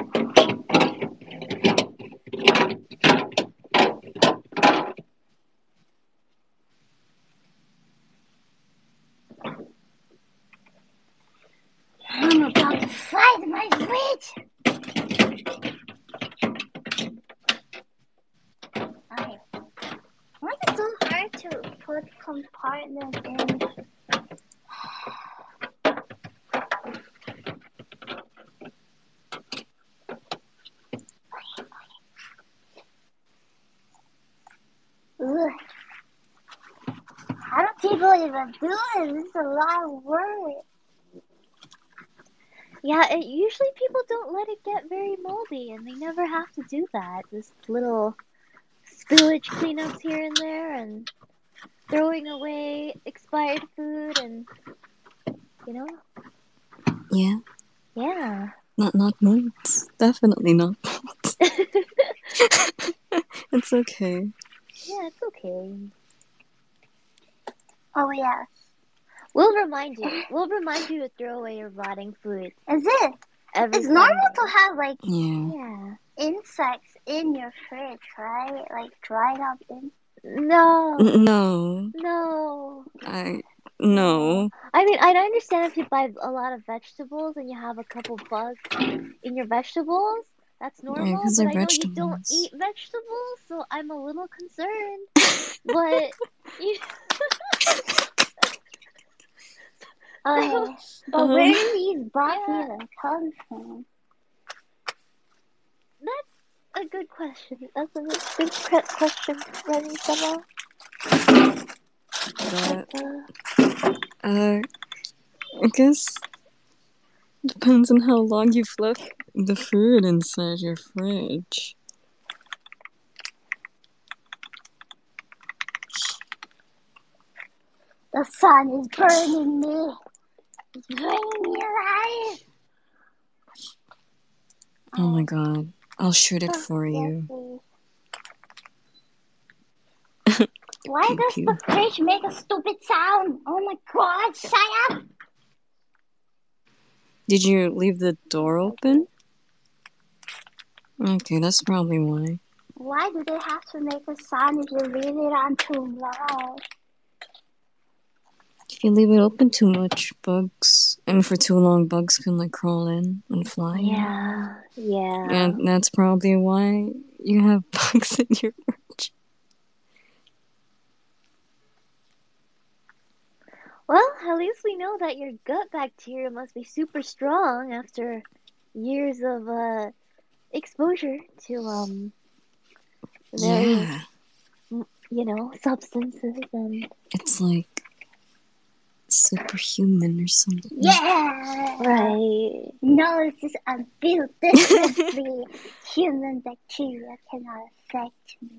I'm about to find my fridge. Okay. Why is it so hard to put compartment in? Ugh. How do people even do it? This is a lot of work. Yeah, it, usually people don't let it get very moldy, and they never have to do that. Just little spillage cleanups here and there, and throwing away expired food, and you know, Yeah, yeah. not not molds. Definitely not. Yeah, It's okay. it's okay. Oh yeah. We'll remind you. We'll remind you to throw away your rotting food Is it? every It's normal Sunday. to have like Yeah. Yeah. insects in your fridge, right? Like dried up in. No. N- No, No. I no. I mean, I understand if you buy a lot of vegetables and you have a couple bugs in your vegetables. That's Yeah, normal, because but they're I know you don't vegetables. eat vegetables, so I'm a little concerned. But you, Okay. But Um, where do these bugs Yeah. even come from? that's a good question. That's a good que- question, Renny Sama. But Uh, uh, I guess depends on how long you've left the food inside your fridge. The sun is burning me. It's burning me alive. Oh my god, I'll shoot it Oh, for yes, you. please. Why Pew does pew. the fridge make a stupid sound? Oh my god, shut up! Did you leave the door open? Okay, that's probably why. Why do they have to make a sound if you leave it on too loud? If you leave it open too much, bugs, and for too long, bugs can like crawl in and fly in. yeah, yeah. And that's probably why you have bugs in your fridge. Well, at least we know that your gut bacteria must be super strong after years of uh exposure to um various, Yeah, you know, substances and it's like superhuman or something. Yeah! right. No, it's just unbuilt differently. Human bacteria cannot affect me.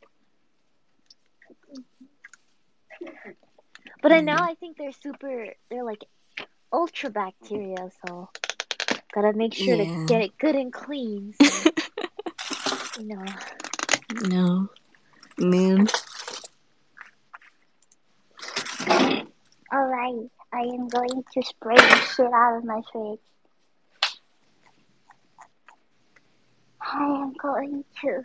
But I now I think they're super. They're like ultra bacteria, so gotta make sure Yeah. to get it good and clean. So, you know. No, man. Alright, I am going to spray the shit out of my fridge. I am going to.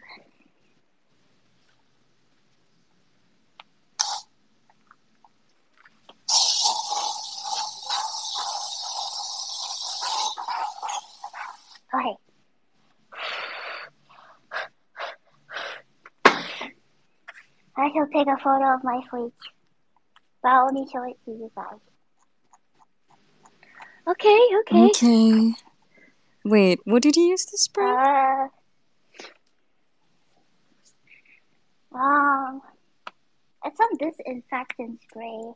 Okay. I shall take a photo of my fridge, but I'll only show it to you guys. Okay, okay. Okay. Wait, what did you use to spray? Uh, um, it's some disinfectant spray.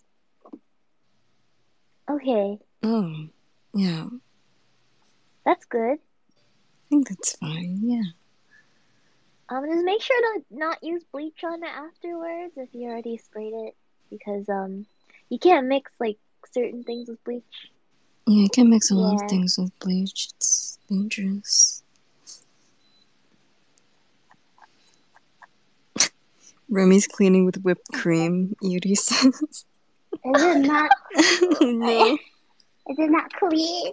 Okay, Oh, yeah. that's good. I think that's fine. Yeah. Um, just make sure to not use bleach on it afterwards if you already sprayed it, because um, you can't mix like certain things with bleach. Yeah, you can mix a lot Yeah. of things with bleach. It's dangerous. Remy's cleaning with whipped cream, Yuri says. Is it not? No. Is it not clean?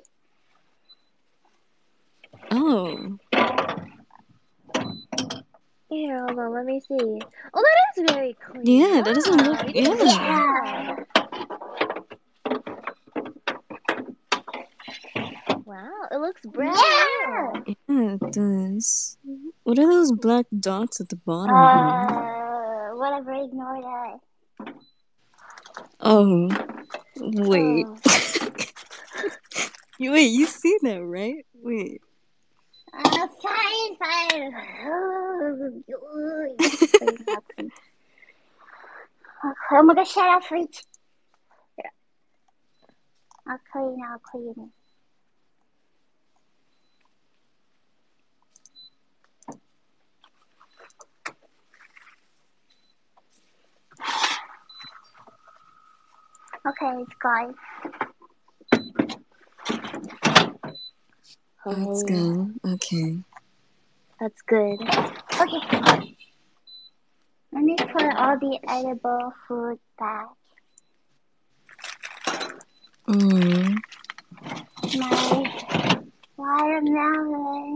Oh. Here, hold on, let me see. Oh, that is very clean. Yeah, that doesn't Wow, look- you did a good yeah. job. Wow, it looks brand Yeah. new. Yeah, it does. What are those black dots at the bottom here? Uh, whatever. Ignore that. Oh. Wait. Oh. You- Wait, you see that, right? Wait. Uh, fine, fine. Oh my god, shut up, freak. I'll clean, I'll clean. Okay, it's gone. Let's Oh, go. Okay. that's good. Okay. Let me put all the edible food back. Mm. My watermelon.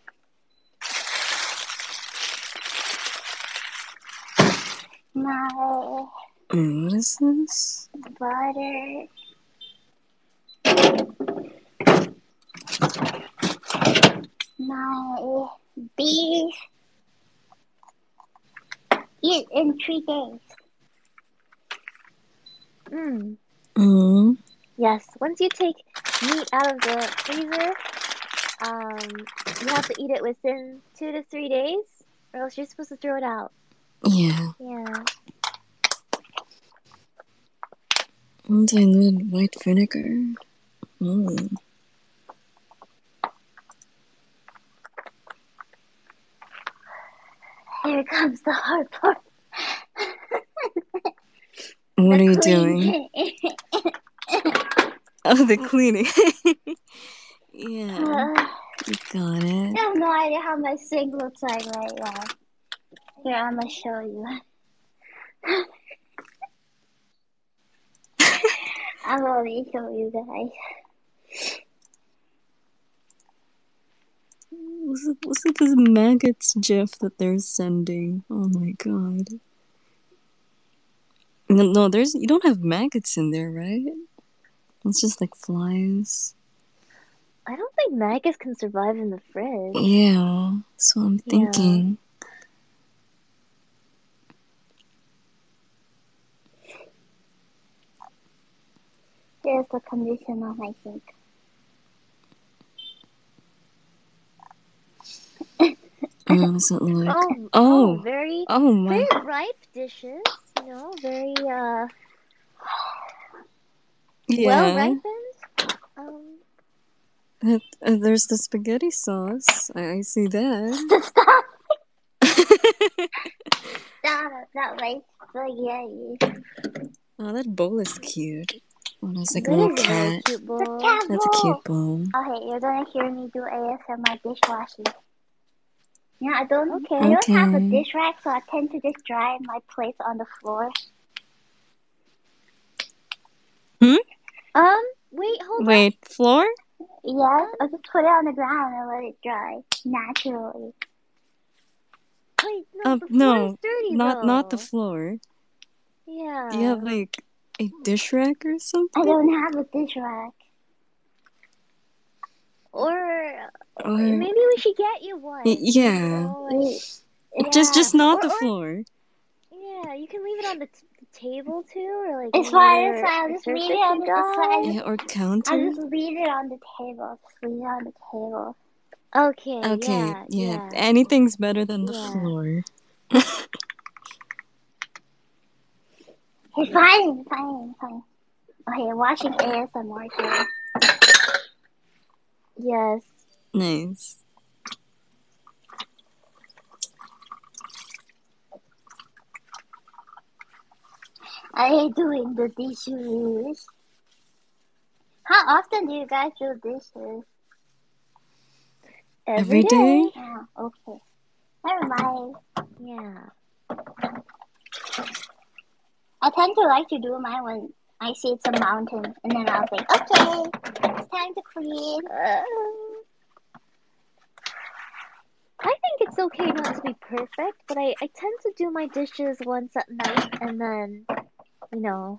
My Mm, what is this? butter. My beef. Eat in three days. Mm. Mm. Yes, once you take meat out of the freezer, um, you have to eat it within two to three days, or else you're supposed to throw it out. Yeah. Yeah. Undiluted white vinegar. Mm. Here comes the hard part. What The are you cleaning. doing? Oh, the cleaning. Yeah. Uh, You got it. I have no idea how my sink looks like right now. Here, I'm gonna show you. I'm gonna show you guys. What's it, what's it this maggots gif that they're sending? Oh my god. No, no, there's you don't have maggots in there, right? It's just like flies. I don't think maggots can survive in the fridge. Yeah, that's what I'm Yeah. thinking. Here's the condition of my sink. Oh, does it look? Oh, oh, Oh, very, oh my. very ripe dishes. You know, very uh, well Yeah. ripened. Um, Uh, uh, there's the spaghetti sauce. I, I see that. Stop! Stop! Not my spaghetti. Oh, that bowl is cute. Oh, that's like a that little is a very cat. cute The bowl. cat That's a bowl. cute bowl. Okay, you're gonna hear me do A S M R dishwashing. Yeah, I don't. Okay. I don't have a Okay. dish rack, so I tend to just dry my plates on the floor. Um, wait, hold Wait, floor? Yes, I just put it on the ground and let it dry naturally. on. Wait, no, Uh, the floor no, is dirty not though. not the floor. Yeah. Do you have like a dish rack or I something? don't have a dish rack. Or Or maybe we should get you one. y- You yeah, know, like, Yeah. just just not Or- the or- floor. yeah, you can leave it on the, t- the table too, or like It's any fine, other it's fine. I'll just leave surface it on you the- it's got. fine. Yeah, or I counter. just leave it on the table. Just leave it on the table. Okay, Okay, yeah, yeah. yeah. Anything's better than the Yeah. floor. It's fine, fine, fine. Okay, watching A S M R here. Yes. Nice. I hate doing the dishes. How often do you guys do dishes? Every day? Yeah, okay. Never mind. Yeah. I tend to like to do mine when I see it's a mountain, and then I'll think, okay, it's time to clean. Uh, I think it's okay not to be perfect, but I, I tend to do my dishes once at night, and then, you know.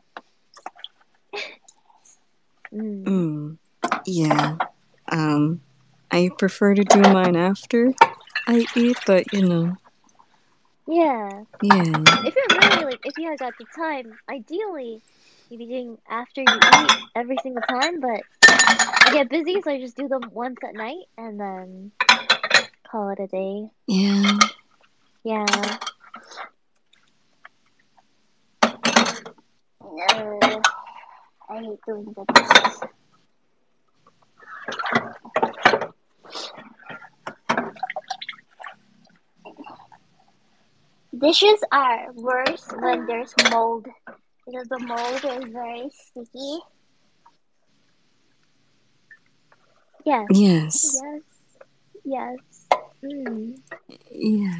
mm. Mm. Yeah. Um, I prefer to do mine after I eat, but you know. Yeah. Yeah. If you're really, like, if you had got the time, ideally, you'd be doing after you eat every single time, but I get busy, so I just do them once at night, and then call it a day. Yeah. Yeah. No, I hate doing the dishes. Dishes are worse when there's mold, because the mold is very sticky. Yes. Yes. Yes. Yes. Mm. Yeah.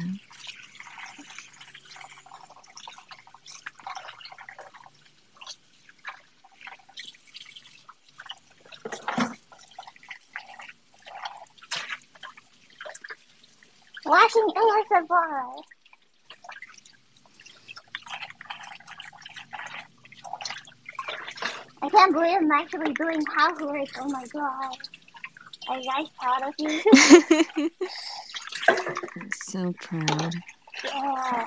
Washing A S M R. I can't believe I'm actually doing housework. Oh my god. Are you guys proud of me? I'm so proud. Yeah.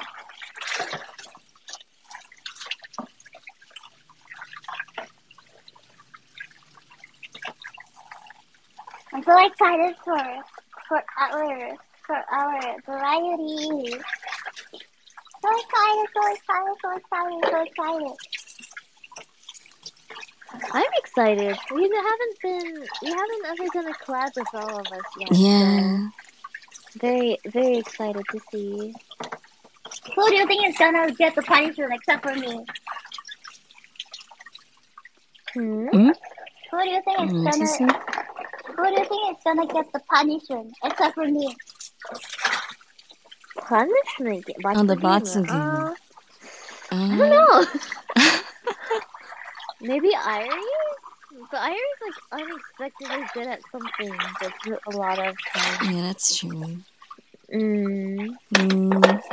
I'm so excited for for our for our variety. So excited, so excited, so excited, so excited. I'm excited. We haven't been, we haven't ever done a collab with all of us yet, Yeah. so very, very excited to see. Who do you think is gonna get the punishment except for me? Hmm? Hmm? Who do you think is What did you say? gonna Who do you think is gonna get the punishment except for me? Punishment game. Oh, the Batsu Batsu game. Uh, I Uh, don't know. Maybe Irie? But Irie's like unexpectedly good at something like a lot of times. yeah, that's true. Mm. Mm,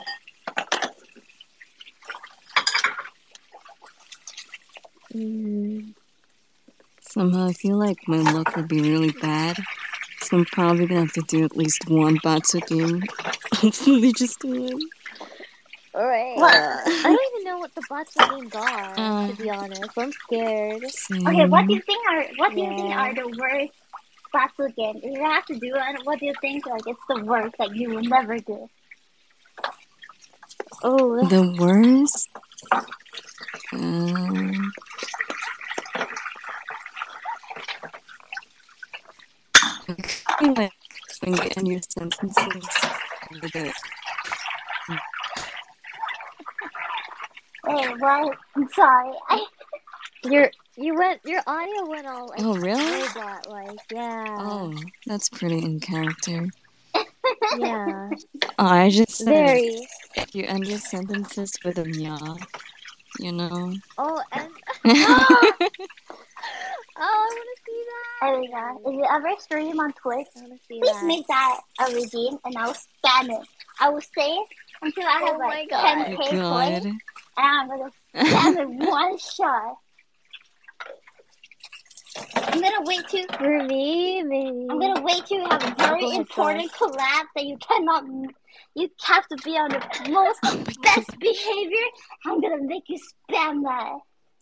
Mm. somehow I feel like my luck would be really bad. So I'm probably gonna have to do at least one Batsu game. Hopefully just one. Alright. What? I don't even know what the Batsu games are, Uh, to be honest. I'm scared. Okay, what do same. you think are what do you think Yeah. are the worst Batsu games? If you have to do it, what do you think like it's the worst that you will never do? Oh, The worst? Um, I feel like when you end your sentences with a Wait, what? I'm sorry. I your you went your audio went all like oh, really? robot like, yeah. Oh, that's pretty in character. Yeah. Oh, I just said Very. if you end your sentences with a nya, you know. Oh, and oh oh, I wanna see that. my god. If you ever stream on Twitch, I wanna see please that. make that a regime and I'll spam it. I will say it until I have Oh my like god. ten Oh K God. plays, and I'm gonna spam it one shot. I'm gonna wait to For me, maybe. I'm gonna wait till you have a very Go ahead, important collab that you cannot you have to be on the most Oh my best God. behavior. I'm gonna make you spam that.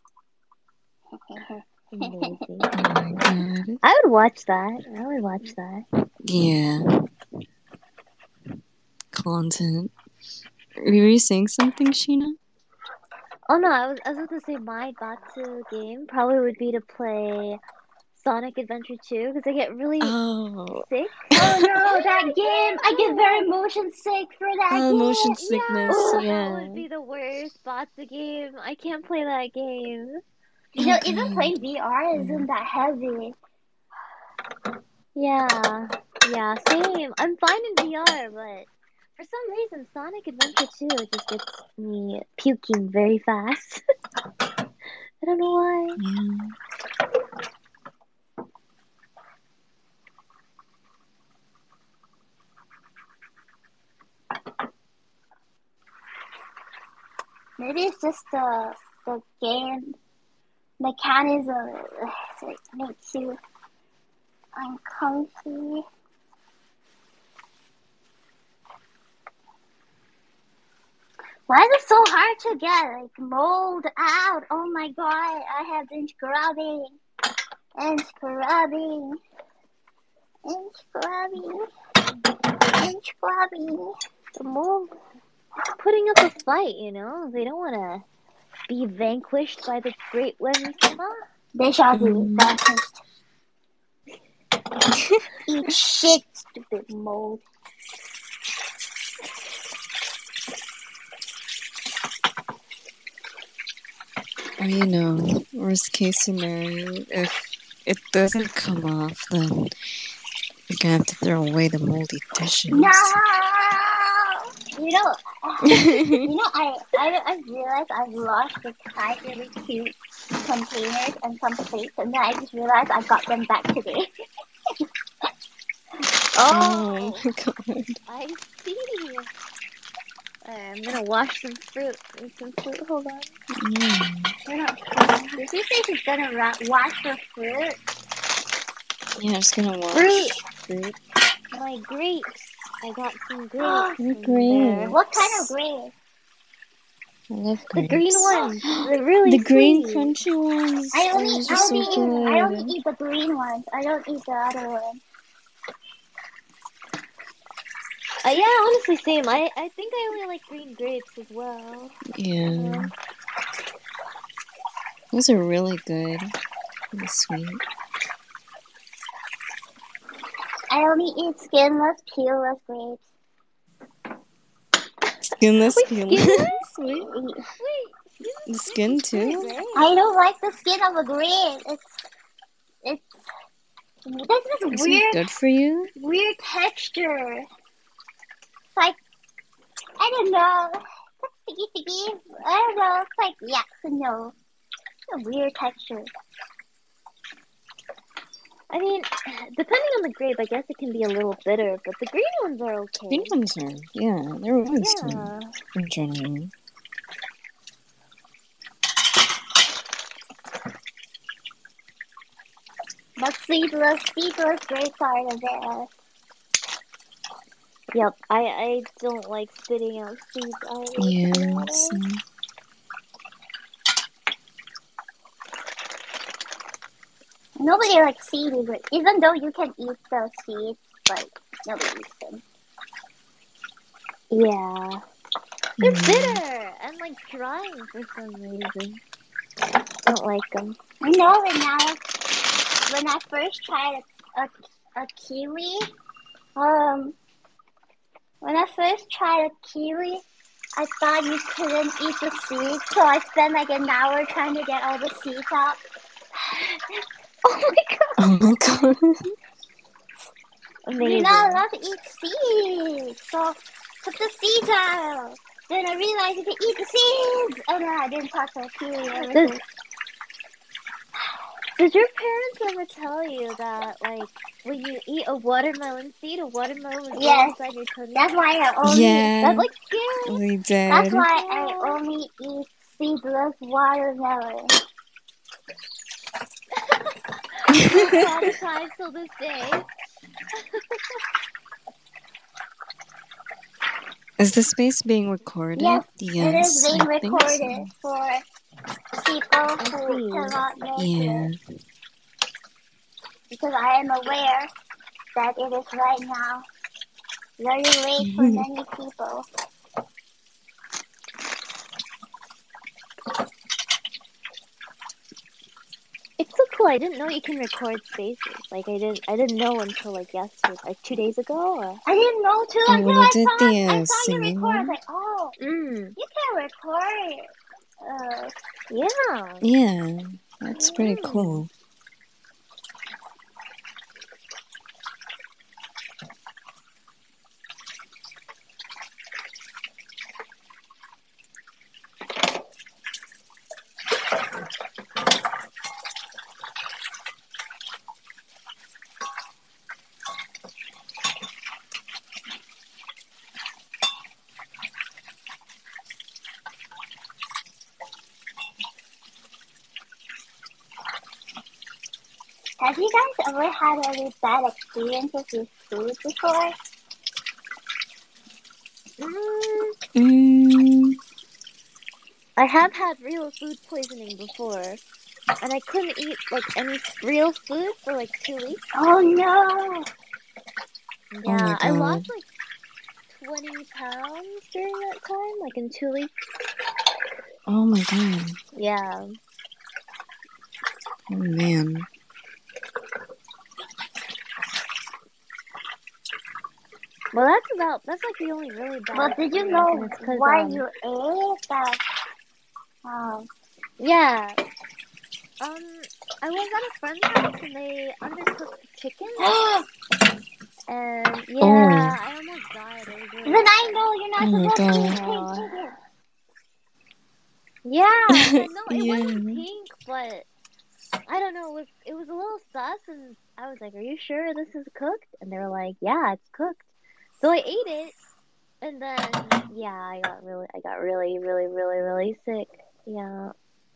Amazing. Oh my God. I would watch that. I would watch that. Yeah. Content. Were you saying something, Sheena? Oh no, I was I was about to say my Batsu game probably would be to play Sonic Adventure two because I get really Oh. sick. Oh no, that game! I get very motion sick for that Oh, game. motion Yeah, sickness. that Yeah. would be the worst Batsu game. I can't play that game. You Oh know, even God. playing V R isn't that heavy. Yeah, yeah, same. I'm fine in V R, but For some reason, Sonic Adventure two just gets me puking very fast. I don't know why. Yeah. Maybe it's just the the game mechanism that makes you uncomfy. Why is it so hard to get like mold out? Oh my god, I have been scrubbing and scrubbing and scrubbing and scrubbing. The mold putting up a fight, you know? They don't want to be vanquished by the great Webisama. They shall be Mm. vanquished. Eat shit, stupid mold. Or, you know, worst case scenario, if it doesn't come off, then you're gonna have to throw away the moldy dishes. No! You know, you know, I, I, I realized I've lost the five really cute containers and some plates, and then I just realized I got them back today. Oh Oh, my god. I see. Alright, I'm gonna wash some fruit. Make some fruit. Hold on. Mm. You know, did you say she's gonna ra- wash the fruit? Yeah, I'm just gonna wash Fruit. fruit. My grapes. I got some grapes Oh, They're from great. there. what kind of grape? I love The grapes. green ones. They're really The green sweet. crunchy ones. I only, Those I are so only, eat, I only good. eat the green ones. I don't eat the other ones. Uh, yeah, honestly, same. I, I think I only like green grapes as well. Yeah. Um, Those are really good. Really sweet. I only eat skinless, peelless grapes. Skinless, Wait, peeless. skinless? Sweet. Wait, The skinless skin grapes is too? good, right? I don't like the skin of a grape. It's, it's, there's this Isn't it weird, good for you? weird texture. It's like, I don't know. It's sticky, sticky. I don't know. It's like, yeah, no. It's a weird texture. I mean, depending on the grape, I guess it can be a little bitter, but the green ones are okay. Green ones are, yeah, they're really sweet Yeah. in general. But seedless, seedless grapes are the best. Yep, I, I don't like spitting out seeds either, to be Yeah, honest. so, Nobody likes seedy grapes, even though you can eat the seeds, but nobody eats them. Yeah. They're mm. bitter and like drying for some reason. Don't like them. I know when I when I first tried a, a, a kiwi, um, when I first tried a kiwi, I thought you couldn't eat the seeds, so I spent like an hour trying to get all the seeds out. Oh my god. Oh my god. Amazing. You're not allowed to eat seeds, so put the seeds out. Then I realized you can eat the seeds, and then I didn't touch the kiwi ever Does, since. Did your parents ever tell you that, like, when you eat a watermelon seed, a watermelon would Yes. go inside your tummy? That's why I only. Yeah, That's like scary. we That's did. why I only eat seedless watermelon. Still traumatized till this day. Is the space being recorded? Yes, Yes, it is being I think recorded so. for people who see. cannot make Yeah. it. Because I am aware that it is right now very late for many people. It's so cool. I didn't know you can record spaces. Like I didn't. I didn't know until like yesterday, like two days ago. Or... I didn't know too Oh, until when you I did saw the I uh, saw you singing record. I was one? like, oh, Mm. you can record. Uh, Yeah. Yeah, that's pretty Mm. cool. Have you guys ever had any bad experiences with food before? Mm, Mm, I have had real food poisoning before, and I couldn't eat like any real food for like two weeks. Oh no! oh my Yeah, I lost god. like twenty pounds during that time, like in two weeks. Oh my god. Yeah. Oh man. Well, that's about that's like the only really bad Well, did you experience, and know it's because why um you ate that? Um, yeah um I was at a friend's house and they undercooked the chicken, and Oh. yeah, I almost died. It was really then I bad. know you're not Oh my supposed to eat god. pink Oh. chicken. Yeah, well, no, it Yeah. wasn't pink, but I don't know. It was it was a little sus, and I was like, "Are you sure this is cooked?" And they were like, "Yeah, it's cooked." So I ate it, and then yeah, I got really, I got really, really, really, really sick. Yeah,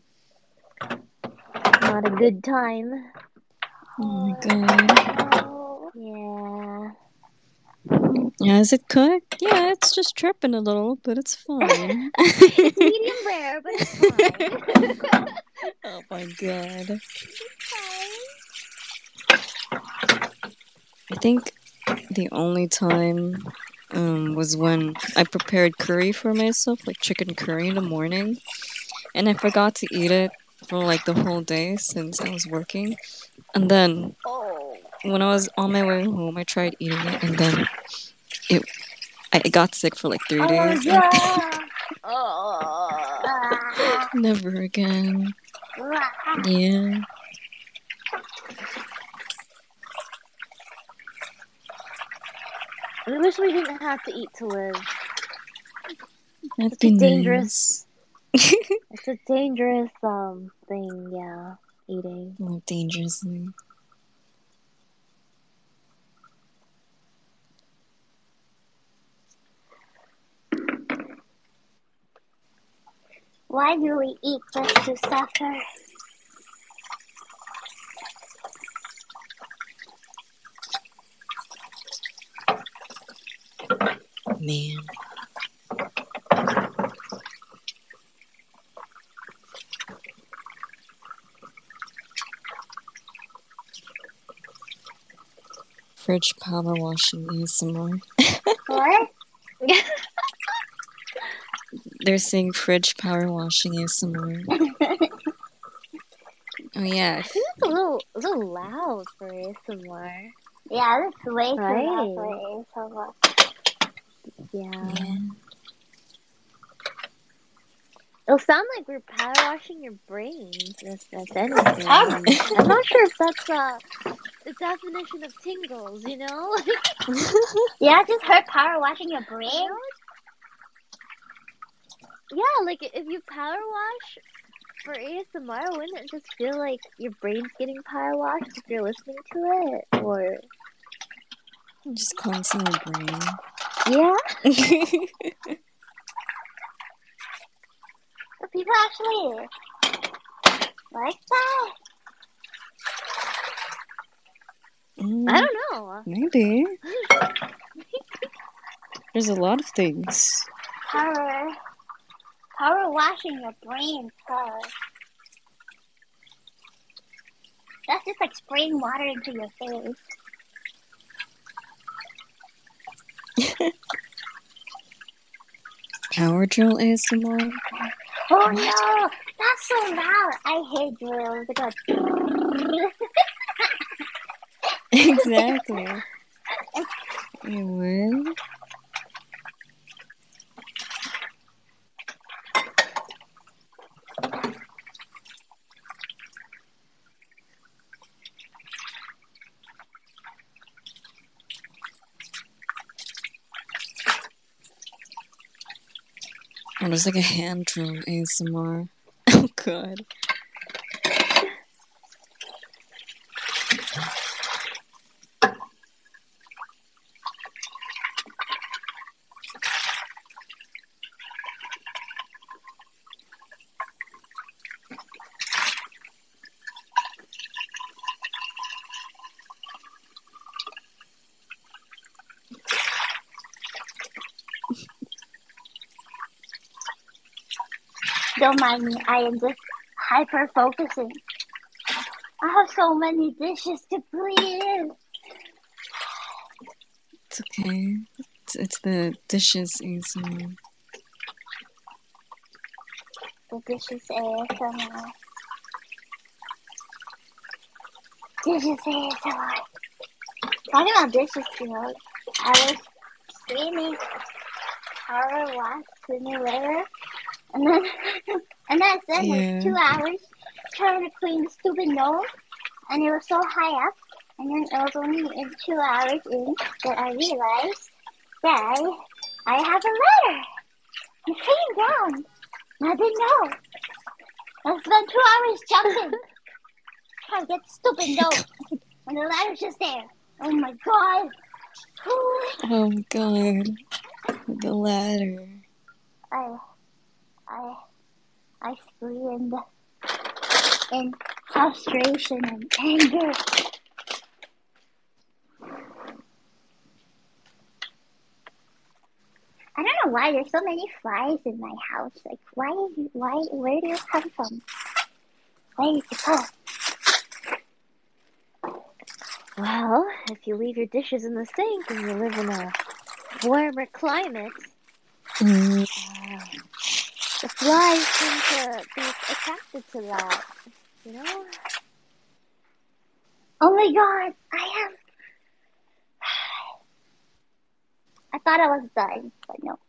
not a good time. Oh my god. Oh, Yeah. Yeah, is it cooked? Yeah, it's just dripping a little, but it's fine. It's medium rare, but it's fine. Oh my god. It's fine. I think the only time um was when I prepared curry for myself, like chicken curry in the morning, and I forgot to eat it for like the whole day since I was working. And then Oh. when I was on my way home, I tried eating it, and then it I got sick for like three oh days. I think yeah. Oh. Ah, never again. ah. Yeah, I wish we didn't have to eat to live. that'd Such a be dangerous, nice. it's a dangerous um thing. Yeah, eating. Oh, dangerously. Why do we eat just to suffer? Man. Fridge power washing A S M R. What? They're saying fridge power washing A S M R. Oh yeah. I think it's a little, a little loud for A S M R. Yeah, that's way too loud for Right? A S M R. Yeah. Yeah. It'll sound like we're power washing your brains, if, if anything. Huh? And I'm not sure if that's uh, the definition of tingles, you know? Like, Yeah, I just heard power washing your brain. you know? Yeah, like if you power wash for A S M R, wouldn't it just feel like your brain's getting power washed if you're listening to it? Or, Just cleansing your brain. yeah? Do people actually like that? Mm, I don't know. maybe. There's a lot of things. Power, power washing your brain, power. That's just like spraying water into your face. Power drill A S M R? Oh What? no, that's so loud. I hate drills. They go. Exactly. Wait, what? Oh, there's like a hand drill A S M R. Oh god. don't mind me. I am just hyper focusing. I have so many dishes to clean. It's okay. It's, it's the dishes A S M R. The dishes A S M R. Dishes A S M R. Talking about dishes, you know, I was screaming power wash simulator, and then and then I spent like Yeah. two hours trying to clean the stupid nose, and it was so high up, and then it was only in two hours in that I realized that I, I have a ladder. It came down. I didn't know. I spent two hours jumping trying to get the stupid nose, and the ladder's just there. Oh my god. Oh god. The ladder. I, I, I screamed in frustration and anger. I don't know why there's so many flies in my house. Like, why? Why? Where do you come from? Where did you go? Well, if you leave your dishes in the sink and you live in a warmer climate, Mm. uh, the flies seem to be attracted to that. You know? Oh my god! I have. I thought I was done, but no.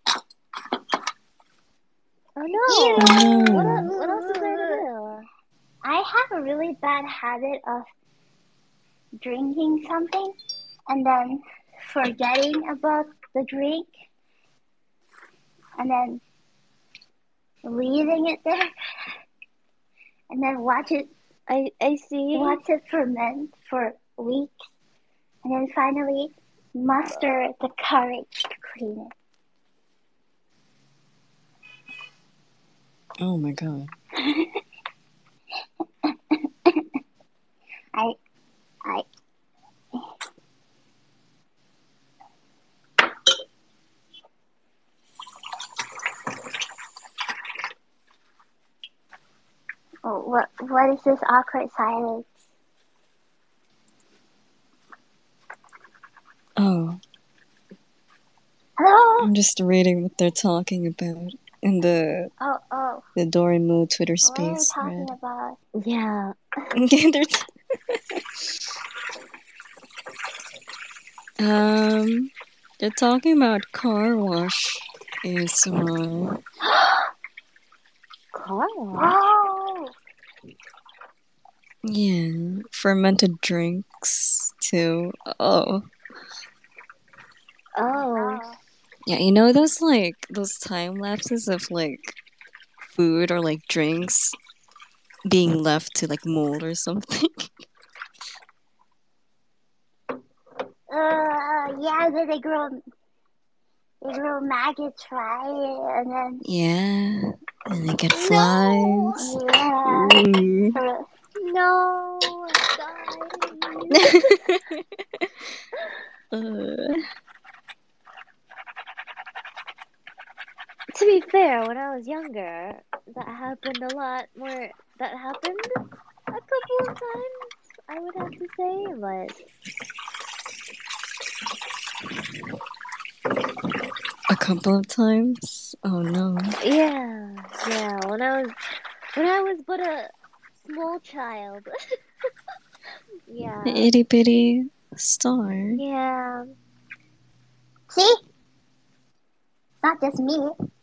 Oh no! Ew. Oh What, no. el- what else is there to do? I have a really bad habit of drinking something and then forgetting about the drink and then leaving it there and then watch it I I see. watch it ferment for weeks and then finally muster the courage to clean it. Oh my god. I I oh, what what is this awkward silence? Oh. Hello? I'm just reading what they're talking about in the Oh oh the Dorimu Twitter what are we space talking thread. about? Yeah. They're t- um, they're talking about car wash A S M R. Car wash? Oh Yeah, fermented drinks too. Oh, Oh. no. yeah. You know those like those time lapses of like food or like drinks being left to like mold or something. Uh, yeah, then they grow, they grow maggots, right? And then, Yeah, and they get No! flies. yeah, Ooh. for- No! Guys! uh, To be fair, when I was younger, that happened a lot more. That happened a couple of times, I would have to say, but a couple of times. Oh no. yeah, yeah. When I was when I was but a small child. Yeah, Itty bitty star. yeah. see? It's not just me.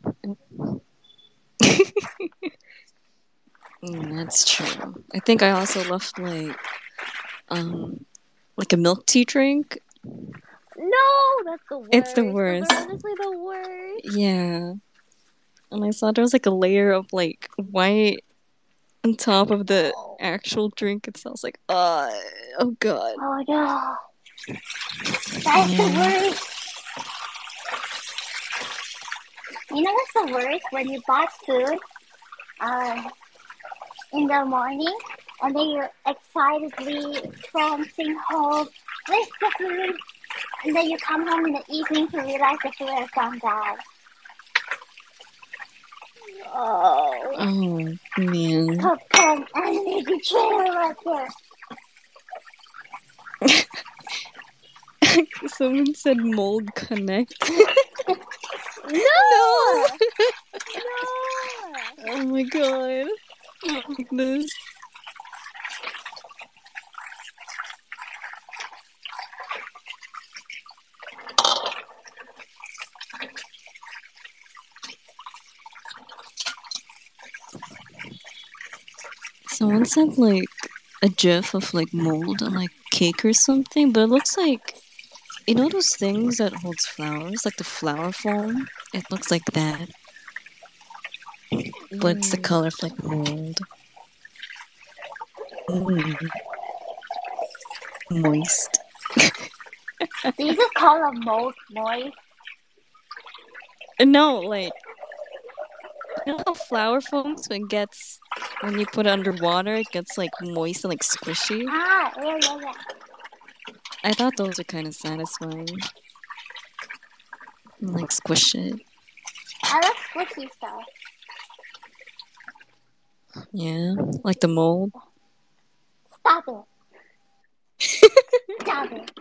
Mm, that's true. I think I also left like um like a milk tea drink. No, that's the worst. It's the Those worst. are honestly the worst. Yeah. And I saw there was like a layer of like white on top of the Oh. actual drink itself. Like, uh, oh god. Oh no. That's the Yeah. worst. You know what's the worst? When you bought food, uh, in the morning, and then you're excitedly prancing home with the food, and then you come home in the evening to realize the food has gone bad. Oh. Oh, man. Top ten anime betrayal right there. Someone said mold connect. No! No! No! Oh my god. This. Someone sent like a gif of like mold on like cake or something, but it looks like, you know those things that holds flowers, like the flower foam? It looks like that, but it's the Mm. color of like mold. Mm. Moist. Do you just call a mold moist? No, like, you know how flower foams when it gets when you put it underwater, it gets like moist and like squishy. Ah, yeah, yeah, yeah. I thought those were kind of satisfying. And, like squish it. I love squishy stuff. Yeah, like the mold. Stop it. Stop it.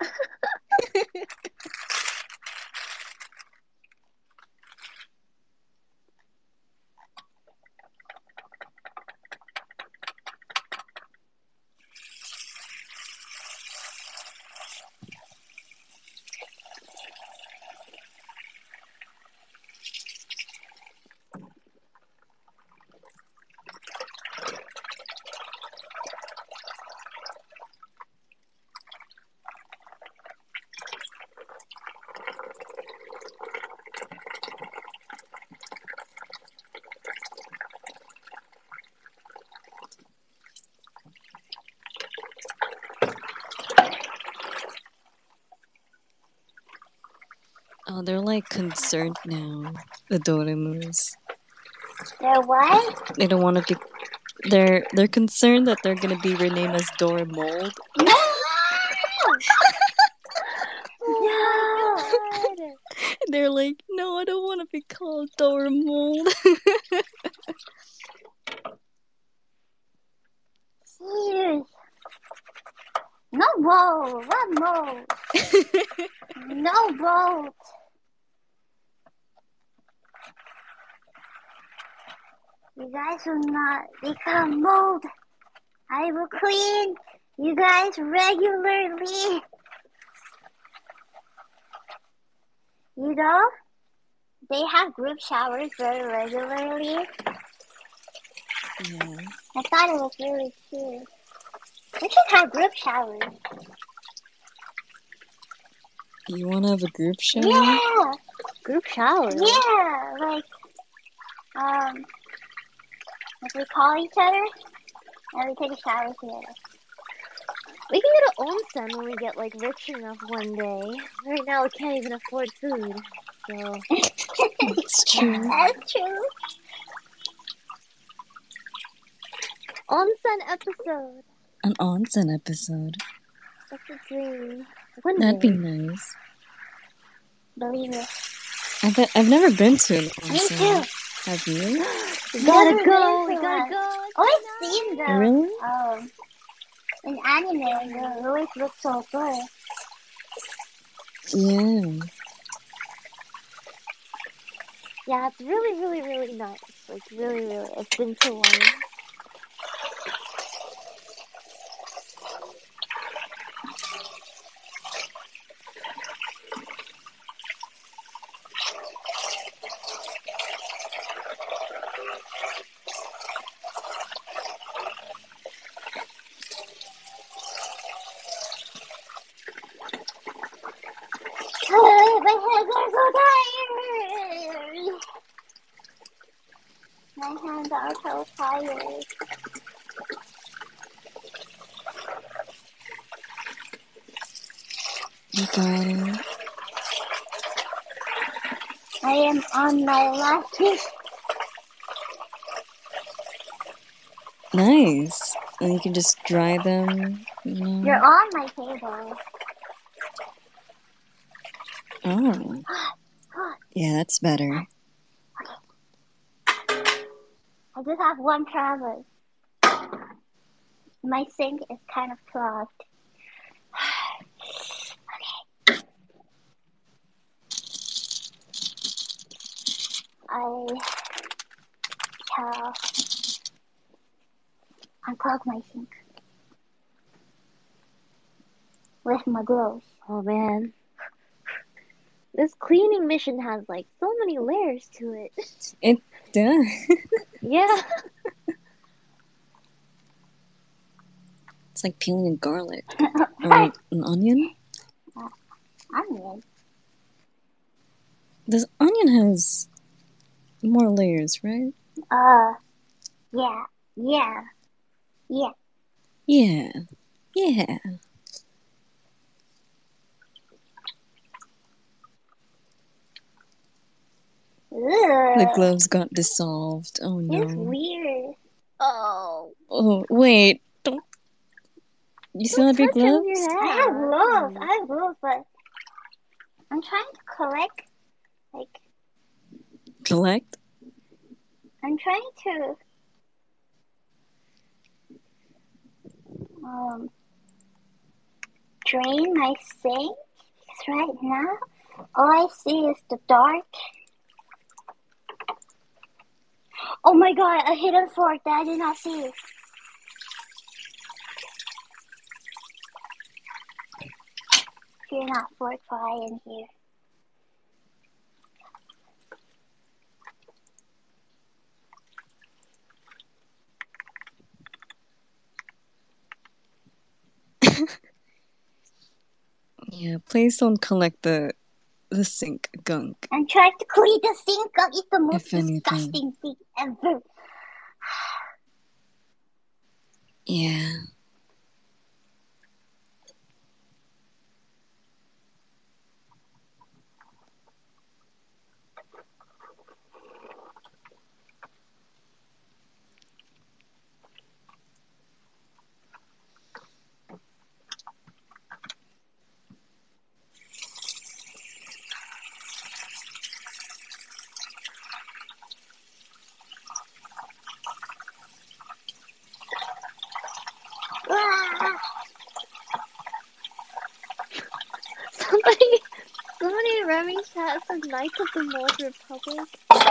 Oh, they're like concerned now. The Doremus. They're what? They don't want to be. They're they're concerned that they're gonna be renamed as Doremold. No! Oh my god. They're like, no, I don't want to be called Doremold. Jeez. No boat. What boat? No boat. You guys will not become mold. I will clean you guys regularly. You know, they have group showers very regularly. Yeah. I thought it was really cute. We should have group showers. You want to have a group shower? Yeah, Group shower. yeah, like, um, if we call each other and we take a shower together. We can get an onsen when we get like rich enough one day. Right now we can't even afford food. So It's true. That's true. onsen episode. An onsen episode. That's a dream. One That'd day. be nice. Believe it. I've been, I've never been to an Me onsen. too. Have you? We gotta Never go. been We to gotta one. go. Always Tonight. seen them. Really? Um, in anime, they always look so good. Yeah. Yeah, it's really, really, really nice. Like really, really. I've been to one. My hands are so tired. My hands are so tired. You got it. I am on my last dish. Nice. And you can just dry them, you know? You're on my table. Oh. Yeah, that's better. just have one problem. My sink is kind of clogged. Okay. I shall unclog my sink with my gloves. Oh man. This cleaning mission has like so many layers to it. It does. Yeah. It's like peeling a garlic or an onion. Uh, onion. This onion has more layers, right? Uh, yeah, yeah, yeah. Yeah. Yeah. The Ugh, gloves got dissolved. Oh it's no. weird. Oh. Oh, wait. Don't. You still have your Touch on gloves? your I have gloves. hand. I have gloves, but I'm trying to collect. Like, Collect? I'm trying to um drain my sink because right now all I see is the dark. Oh my god, a hidden fork that I did not see. Fear not, fork, for I am here. Yeah, please don't collect the the sink gunk, I'm trying to clean the sink up. It's the most if anything. disgusting thing ever. Yeah. Ah! Somebody, somebody in Remy's chat said Knights of the Mold Republic.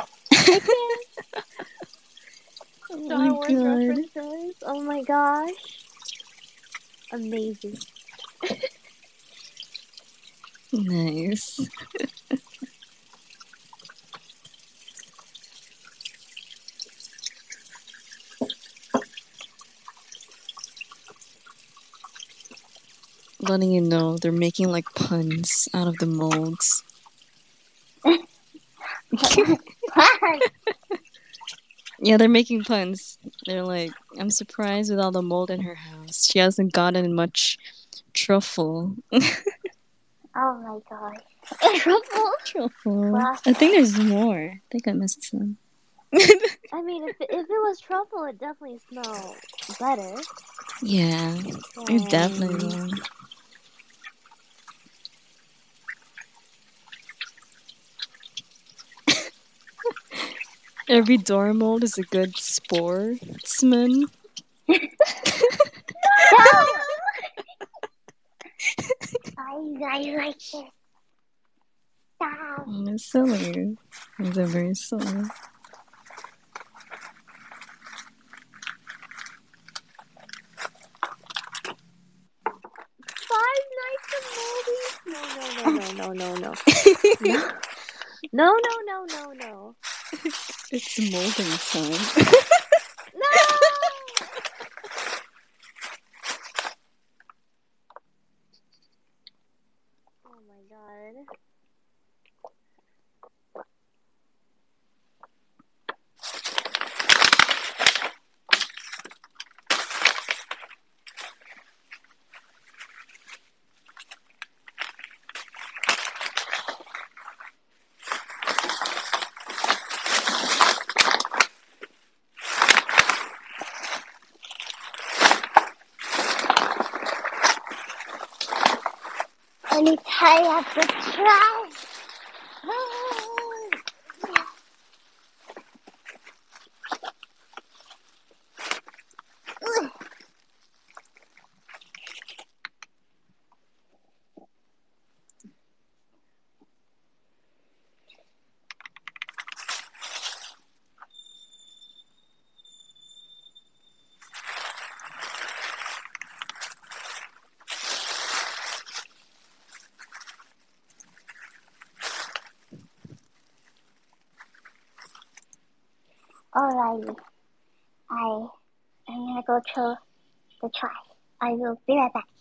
Oh Star my Wars god. references. Oh my gosh. Amazing. Nice. Letting you know they're making like puns out of the molds. Yeah, they're making puns. They're like, I'm surprised with all the mold in her house. She hasn't gotten much truffle. Oh my god. Truffle? Truffle. Wow. I think there's more. I think I missed some. I mean, if, if it was truffle, it definitely smells better. Yeah, it definitely Um, will. Every door mold is a good sportsman. No! I, I like it. Stop. Mm, it's silly. It's a very silly. Five Nights of Moldy? No, no, no, no, no, no, no. No, no, no, no, no. It's molding time. No! Oh my god. Let me tie up the trash. Alrighty. I am gonna go to the trash. I will be right back.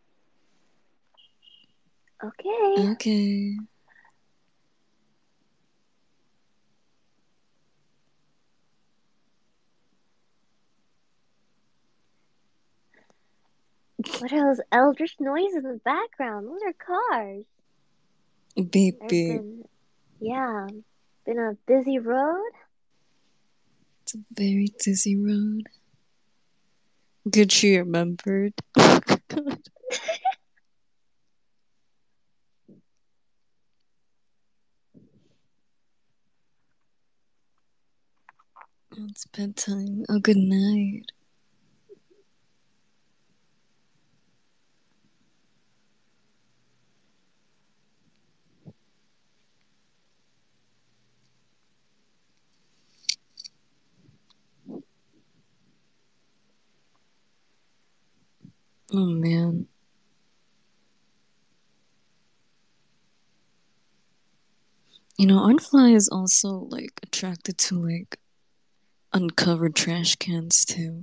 Okay. Okay. What are those eldritch noises in the background? Those are cars. Beep There's beep. been, yeah, been a busy road. It's a very dizzy road. Good she remembered. Oh my god. It's bedtime. Oh, good night. Oh man. You know, Artfly is also like attracted to like uncovered trash cans too.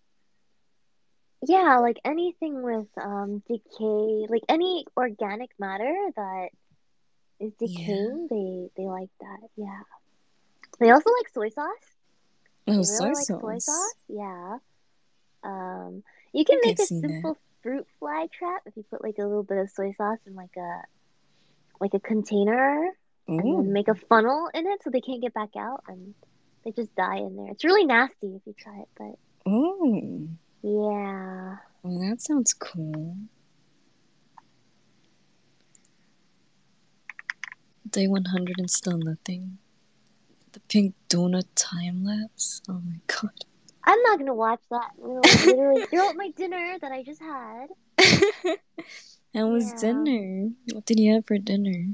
Yeah, like anything with um decay, like any organic matter that is Yeah. decaying, they they like that. Yeah. They also like soy sauce. Oh, They really soy like soy sauce. sauce. Yeah. Um, you I can think make I've a seen that. simple fruit fly trap if you put like a little bit of soy sauce in like a like a container and then Ooh. make a funnel in it so they can't get back out and they just die in there. It's really nasty if you try it, but Ooh. yeah. Well, that sounds cool. Day one hundred and still nothing. The pink donut time lapse. Oh my god. I'm not gonna watch that. I'm gonna like literally throw up my dinner that I just had. How was Yeah. dinner? What did you have for dinner?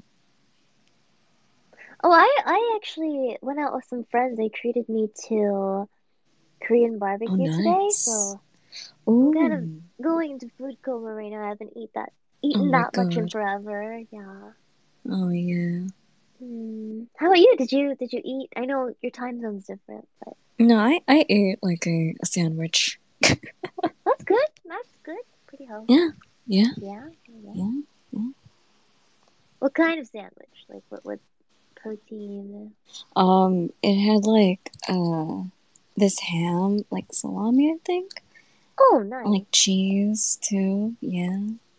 Oh, I I actually went out with some friends. They treated me to Korean Oh, barbecue today, nice. so I'm kind of Ooh. going into food coma right now. I haven't eat that Oh eaten my that much in god. forever. Yeah. Oh yeah. Hmm. How about you? Did you did you eat? I know your time zone's different, but No, I, I ate like a, a sandwich. that's good. That's good. Pretty healthy. Yeah, yeah, Yeah. Yeah. yeah, yeah. What kind of sandwich? Like what what protein? Um, it had like uh this ham, like salami, I think. Oh, nice. Like cheese too. Yeah.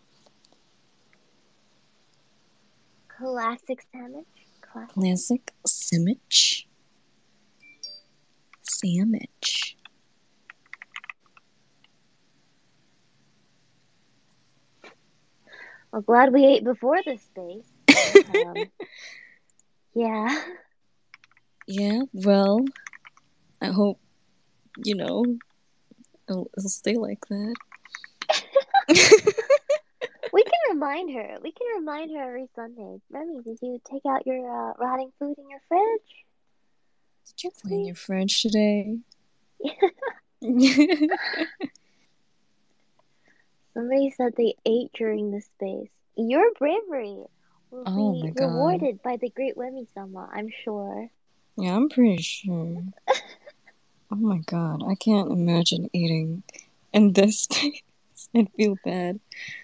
Classic sandwich. Classic. Classic sandwich. Sandwich. Well, glad we ate before this space. Um, yeah. Yeah, well, I hope, you know, it'll, it'll stay like that. We can remind her. We can remind her every Sunday. Remy, did you take out your uh, rotting food in your fridge? Did you Let's clean see. your fridge today? Somebody said they ate during the space. Your bravery will Oh be my god. rewarded by the great Wemi-sama, I'm sure. Yeah, I'm pretty sure. Oh my god, I can't imagine eating in this space. I feel bad.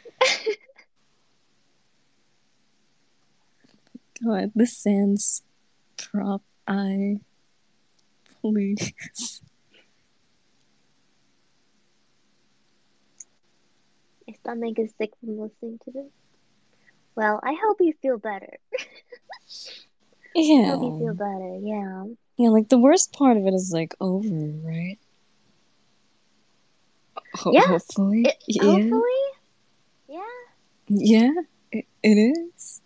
God, this sans prop eye. Please. My stomach is sick from listening to this. Well, I hope you feel better. I hope you feel Yeah. better, yeah. Yeah, like the worst part of it is like over, right? Ho- Yeah, hopefully. it, Yeah. hopefully, yeah. Yeah, it, it is.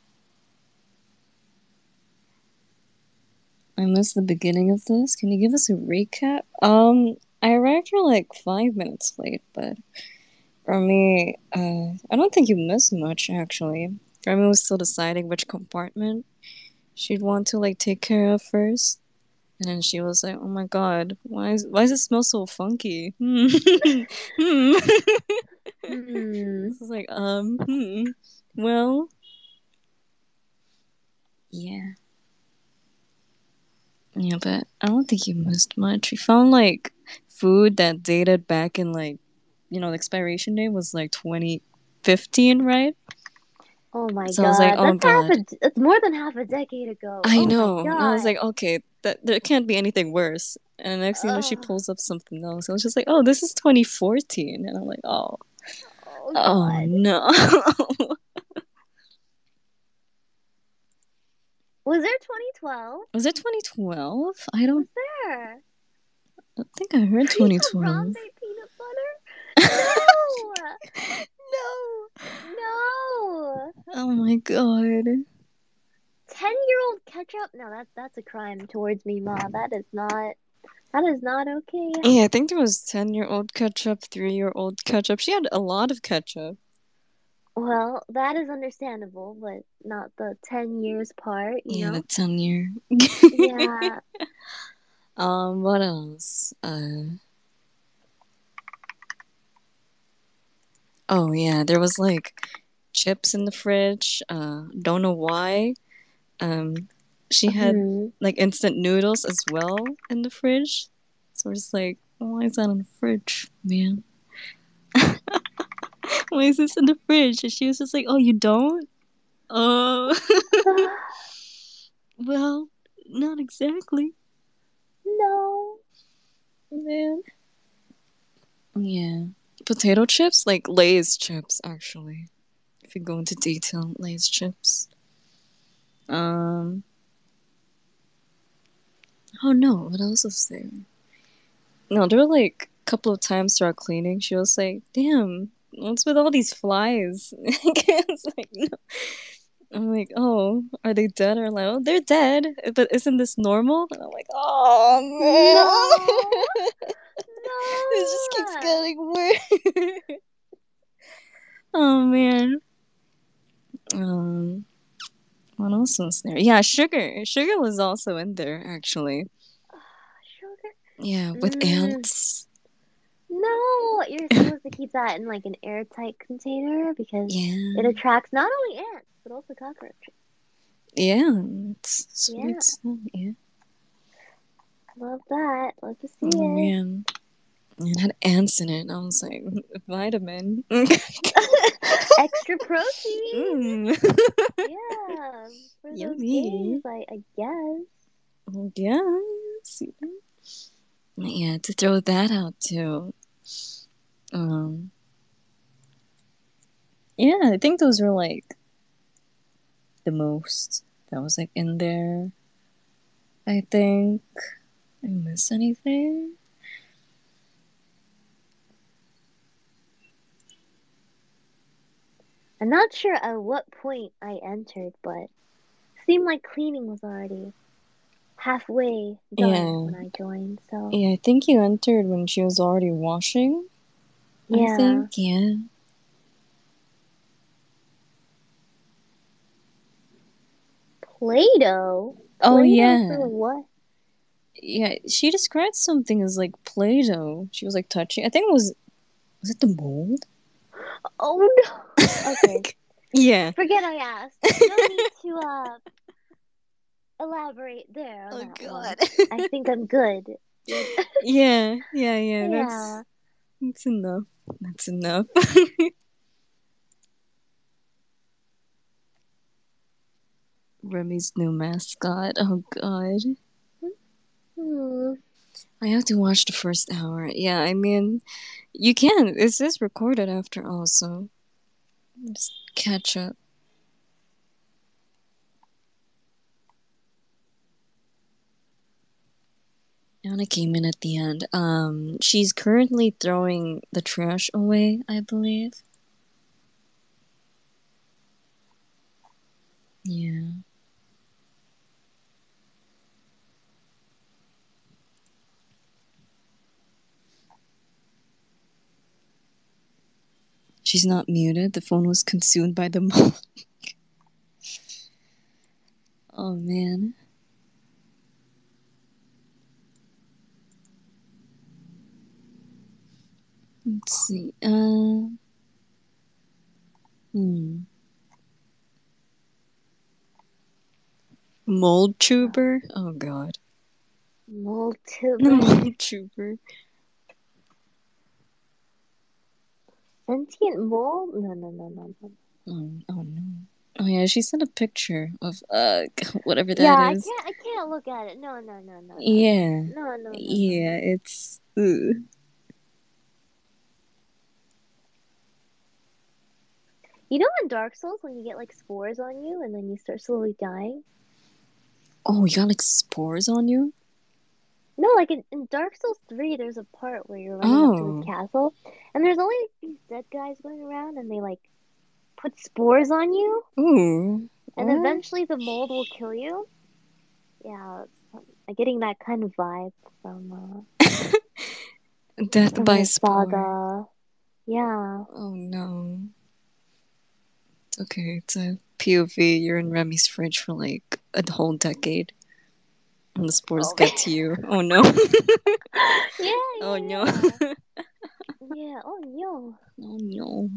I missed the beginning of this. Can you give us a recap? Um, I arrived for like five minutes late, but Remy, uh, I don't think you missed much actually. Remy was still deciding which compartment she'd want to like take care of first. And then she was like, "Oh my god, why is why does it smell so funky?" Hmm. Hmm. Hmm. I was like, um, hmm. Well, yeah. Yeah, but I don't think you missed much. We found like food that dated back in like, you know, the expiration date was like twenty fifteen, right? Oh my So I was like, god, oh that's half god. a. It's more than half a decade ago. I Oh my know. And I was god. like, okay, that there can't be anything worse. And next thing you know, she Ugh. pulls up something else. I was just like, oh, this is twenty fourteen. And I'm like, oh, Oh oh god. no. Was there twenty twelve? Was it twenty twelve? I don't Was there? I think I heard Cream of twenty twelve. Bronze peanut butter? No! No. No! Oh my god. Ten-year-old ketchup? No, that's that's a crime towards me, Ma. That is not that is not okay. Yeah, I think there was ten year old ketchup, three year old ketchup. She had a lot of ketchup. Well, that is understandable, but not the ten years part, you Yeah, the know? ten year. Yeah. Um, what else? Uh, oh yeah, there was like chips in the fridge. Uh, don't know why. Um, she had Hmm. like instant noodles as well in the fridge. So we're just like, why is that in the fridge, man? Why is this in the fridge? And she was just like, oh, you don't? Oh, well, not exactly, No. man. Yeah. Potato chips? Like Lay's chips, actually. If you go into detail, Lay's chips. Um, oh no, what else was there? No, there were like a couple of times throughout cleaning, she was like, damn, what's with all these flies? It's like, no. I'm like, oh, are they dead? Or like, oh, they're dead, but isn't this normal? And I'm like, oh No. man, it just keeps No. getting worse. Oh man. Um, what else was there? Yeah, sugar. Sugar was also in there actually. Sugar. Yeah, with Mm. ants. No, you're supposed to keep that in like an airtight container because Yeah, it attracts not only ants but also cockroaches. yeah, it's Yeah, sweet stuff. Yeah. love that. Love to see Oh it. man, it had ants in it. And I was like, vitamin. Extra protein. Mm. Yeah, for those days, Yummy. I, I guess. Oh, yes. Yeah, to throw that out too. Um, yeah, I think those were like the most that was like in there. I think I miss anything. I'm not sure at what point I entered, but seemed like cleaning was already halfway done Yeah, when I joined. So yeah, I think you entered when she was already washing. I yeah, think, yeah. Play-Doh. Oh Play-Doh yeah, for what? yeah. She described something as like Play-Doh. She was like touching. I think it was was it the mold? Oh no. Okay, Yeah. forget I asked. No need to uh elaborate there on Oh that one. God. I think I'm good. Yeah, yeah, yeah. That's Yeah. that's enough. That's enough. Remy's new mascot. Oh God. Hmm. I have to watch the first hour. Yeah, I mean, you can. This is recorded after all, so just catch up. Anna came in at the end. Um, she's currently throwing the trash away, I believe. Yeah. She's not muted. The phone was consumed by the mold. Oh man. Let's see. Uh, hmm. Mold tuber? Oh god. Mole The tuber. mole trooper. Sentient mole? No, no, no, no, no. Oh, oh no. Oh yeah, she sent a picture of uh whatever that Yeah, I is. can't. I can't look at it. No, no, no, no, no. Yeah. No, no, no, no. Yeah, no. it's ugh. You know in Dark Souls when you get like spores on you and then you start slowly dying? Oh, you got like spores on you? No, like in, in Dark Souls three, there's a part where you're running up to Oh. this castle and there's only these dead guys going around and they like put spores on you Ooh. and What? eventually the mold will kill you. Yeah, it's, I'm getting that kind of vibe from uh, Death from by the spore. saga. Yeah. Oh no. It's okay, it's a P O V. You're in Remy's fridge for like a whole decade. And the spores Oh. get to you. Oh no. Yeah, Oh yeah, no. yeah. Yeah, oh no. Oh no.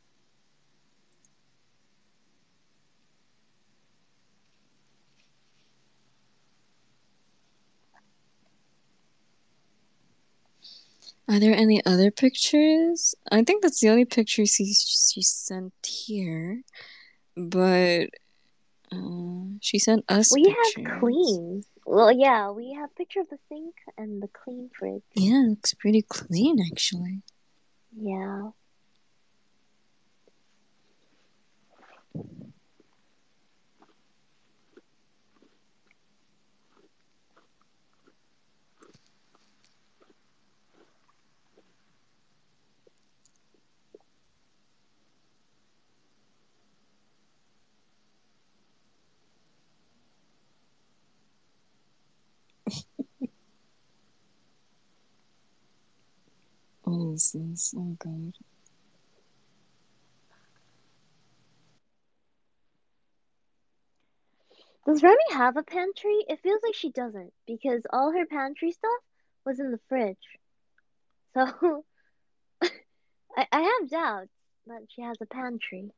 Are there any other pictures? I think that's the only picture she, she sent here. But uh, she sent us We have pictures. clean. Well, yeah, we have picture of the sink and the clean fridge. Yeah, it looks pretty clean actually. Yeah. What is this? Oh god. Does Remy have a pantry? It feels like she doesn't because all her pantry stuff was in the fridge. So I, I have doubts that she has a pantry.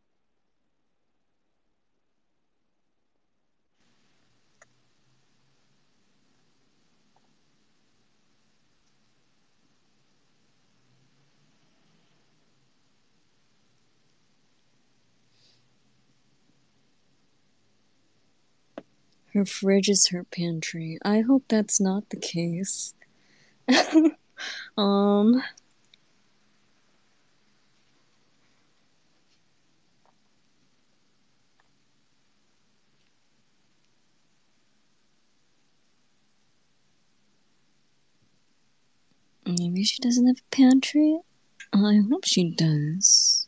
Her fridge is her pantry. I hope that's not the case. um. Maybe she doesn't have a pantry? I hope she does.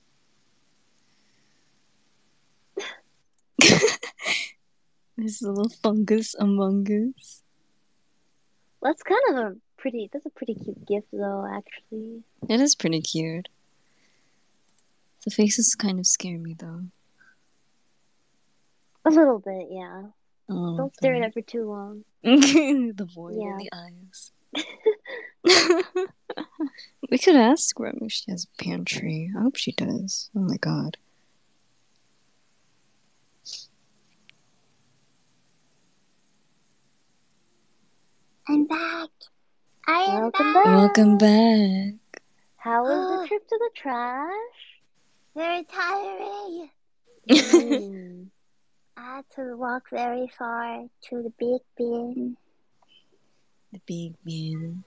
There's a little fungus among us. That's kind of a pretty, that's a pretty cute gift though, actually. It is pretty cute. The faces kind of scare me though. A little bit, yeah. Oh, Don't stare at it for too long. the void Yeah. in the eyes. We could ask Remy if she has a pantry. I hope she does. Oh my god. I'm back. I am Welcome back. back. Welcome back. How was the trip to the trash? Very tiring. Mm. I had to walk very far to the big bin. The big man.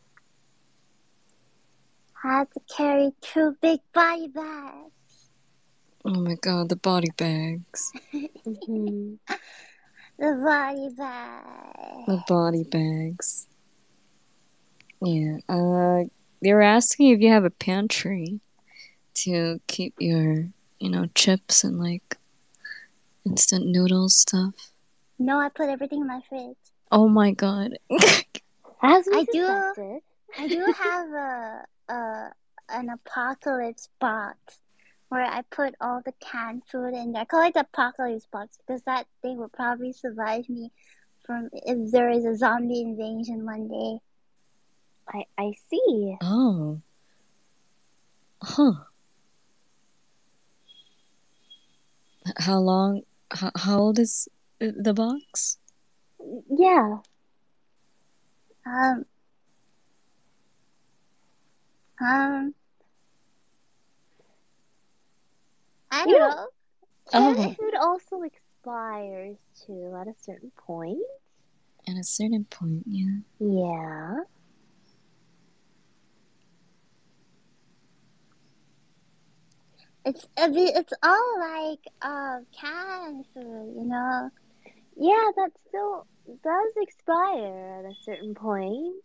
I had to carry two big body bags. Oh my god, the body bags. Mm-hmm. The body bag. The body bags. Yeah. Uh, they were asking if you have a pantry to keep your, you know, chips and like instant noodles stuff. No, I put everything in my fridge. Oh my god. As we I do. suspected. I do have a a an apocalypse box where I put all the canned food in there. I call it the apocalypse box because that thing will probably survive me from if there is a zombie invasion one day. I I see. Oh. Huh. How long? How, how old is the box? Yeah. Um, um, I don't You know, know. canned Oh, food also expires too at a certain point. at a certain point, yeah. Yeah. It's a bit- it's all like uh canned food, you know. Yeah, that still does expire at a certain point.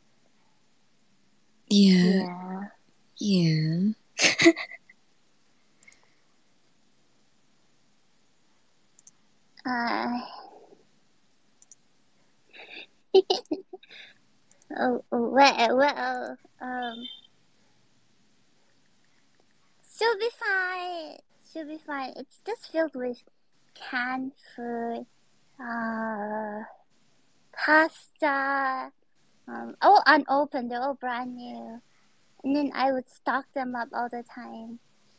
Yeah, Yeah. yeah. Uh, oh, oh, well, well, um, she'll be fine. She'll be fine. It's just filled with canned food, uh, pasta, um, all unopened. They're all brand new. And then I would stock them up all the time.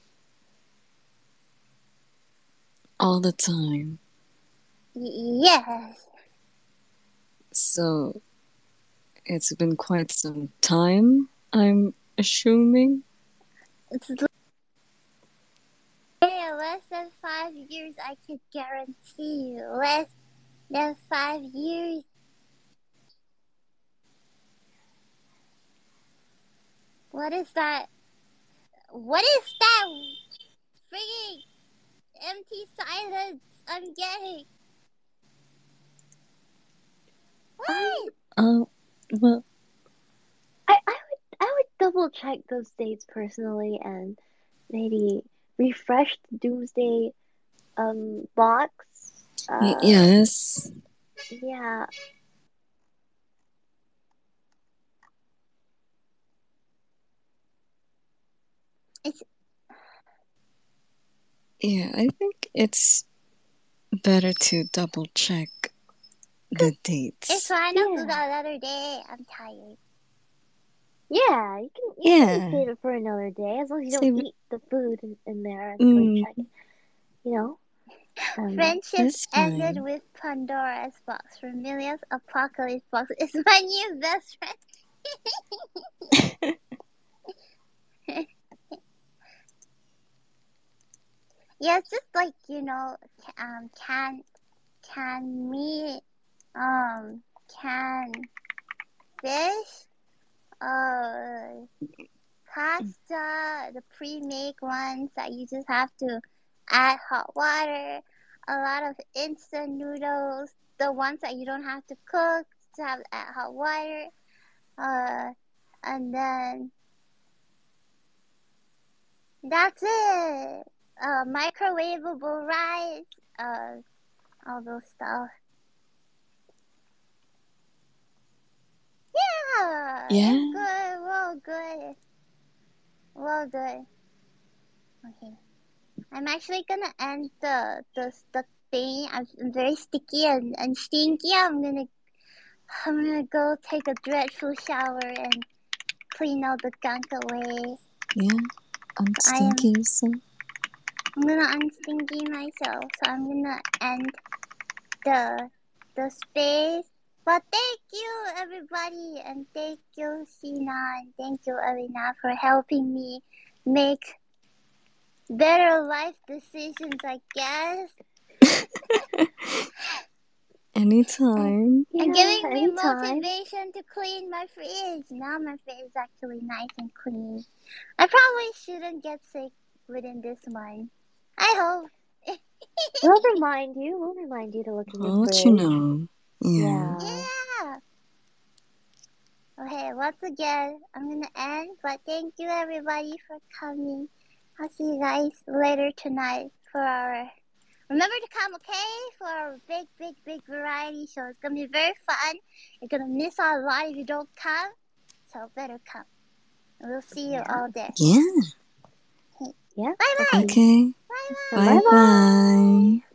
All the time. Y- yes. So, it's been quite some time, I'm assuming. It's yeah, less than five years, I could guarantee you. Less than five years. What is that? What is that freaking empty silence I'm getting? What? Oh, well, I, I would I would double check those dates personally and maybe refresh the Doomsday um box. y- Uh yes. yeah. It's Yeah, I think it's better to double check the it's dates. fine. I'll do Yeah. that another day. I'm tired. Yeah, you can you Yeah. can save it for another day as long as you Save don't it- eat the food in, in there until you Mm, check it. You know? Um, Friendships that's ended fine. with Pandora's box. Vermilia's Apocalypse box is my new best friend. Yeah, it's just like, you know, um, can can meat, um, can fish, uh, pasta, the pre-made ones that you just have to add hot water, a lot of instant noodles, the ones that you don't have to cook, to have add hot water, uh, and then that's it. Uh, microwavable rice, uh, all those stuff. Yeah, Yeah. it's good. Well, good. Well, good. Okay. I'm actually gonna end the the the thing. I'm very sticky and, and stinky. I'm gonna I'm gonna go take a dreadful shower and clean all the gunk away. Yeah. I'm I am. stinky yourself. I'm gonna unstinky myself. So I'm gonna end the the space. But thank you everybody, and thank you Sina, and thank you Elena for helping me make better life decisions, I guess. Anytime. yeah, And giving me anytime. motivation to clean my fridge. Now my fridge is actually nice and clean. I probably shouldn't get sick within this month. I hope. We'll remind you. We'll remind you to look in your I'll let fridge. you know. Yeah. Yeah. Yeah. Okay, once again, I'm gonna end, but thank you everybody for coming. I'll see you guys later tonight for our. Remember to come, okay? For our big, big, big variety show. It's gonna be very fun. You're gonna miss out a lot if you don't come, so better come. And we'll see you Yeah. all there. Yeah. Yeah. Bye bye. Okay. Bye bye. Bye Bye bye. bye.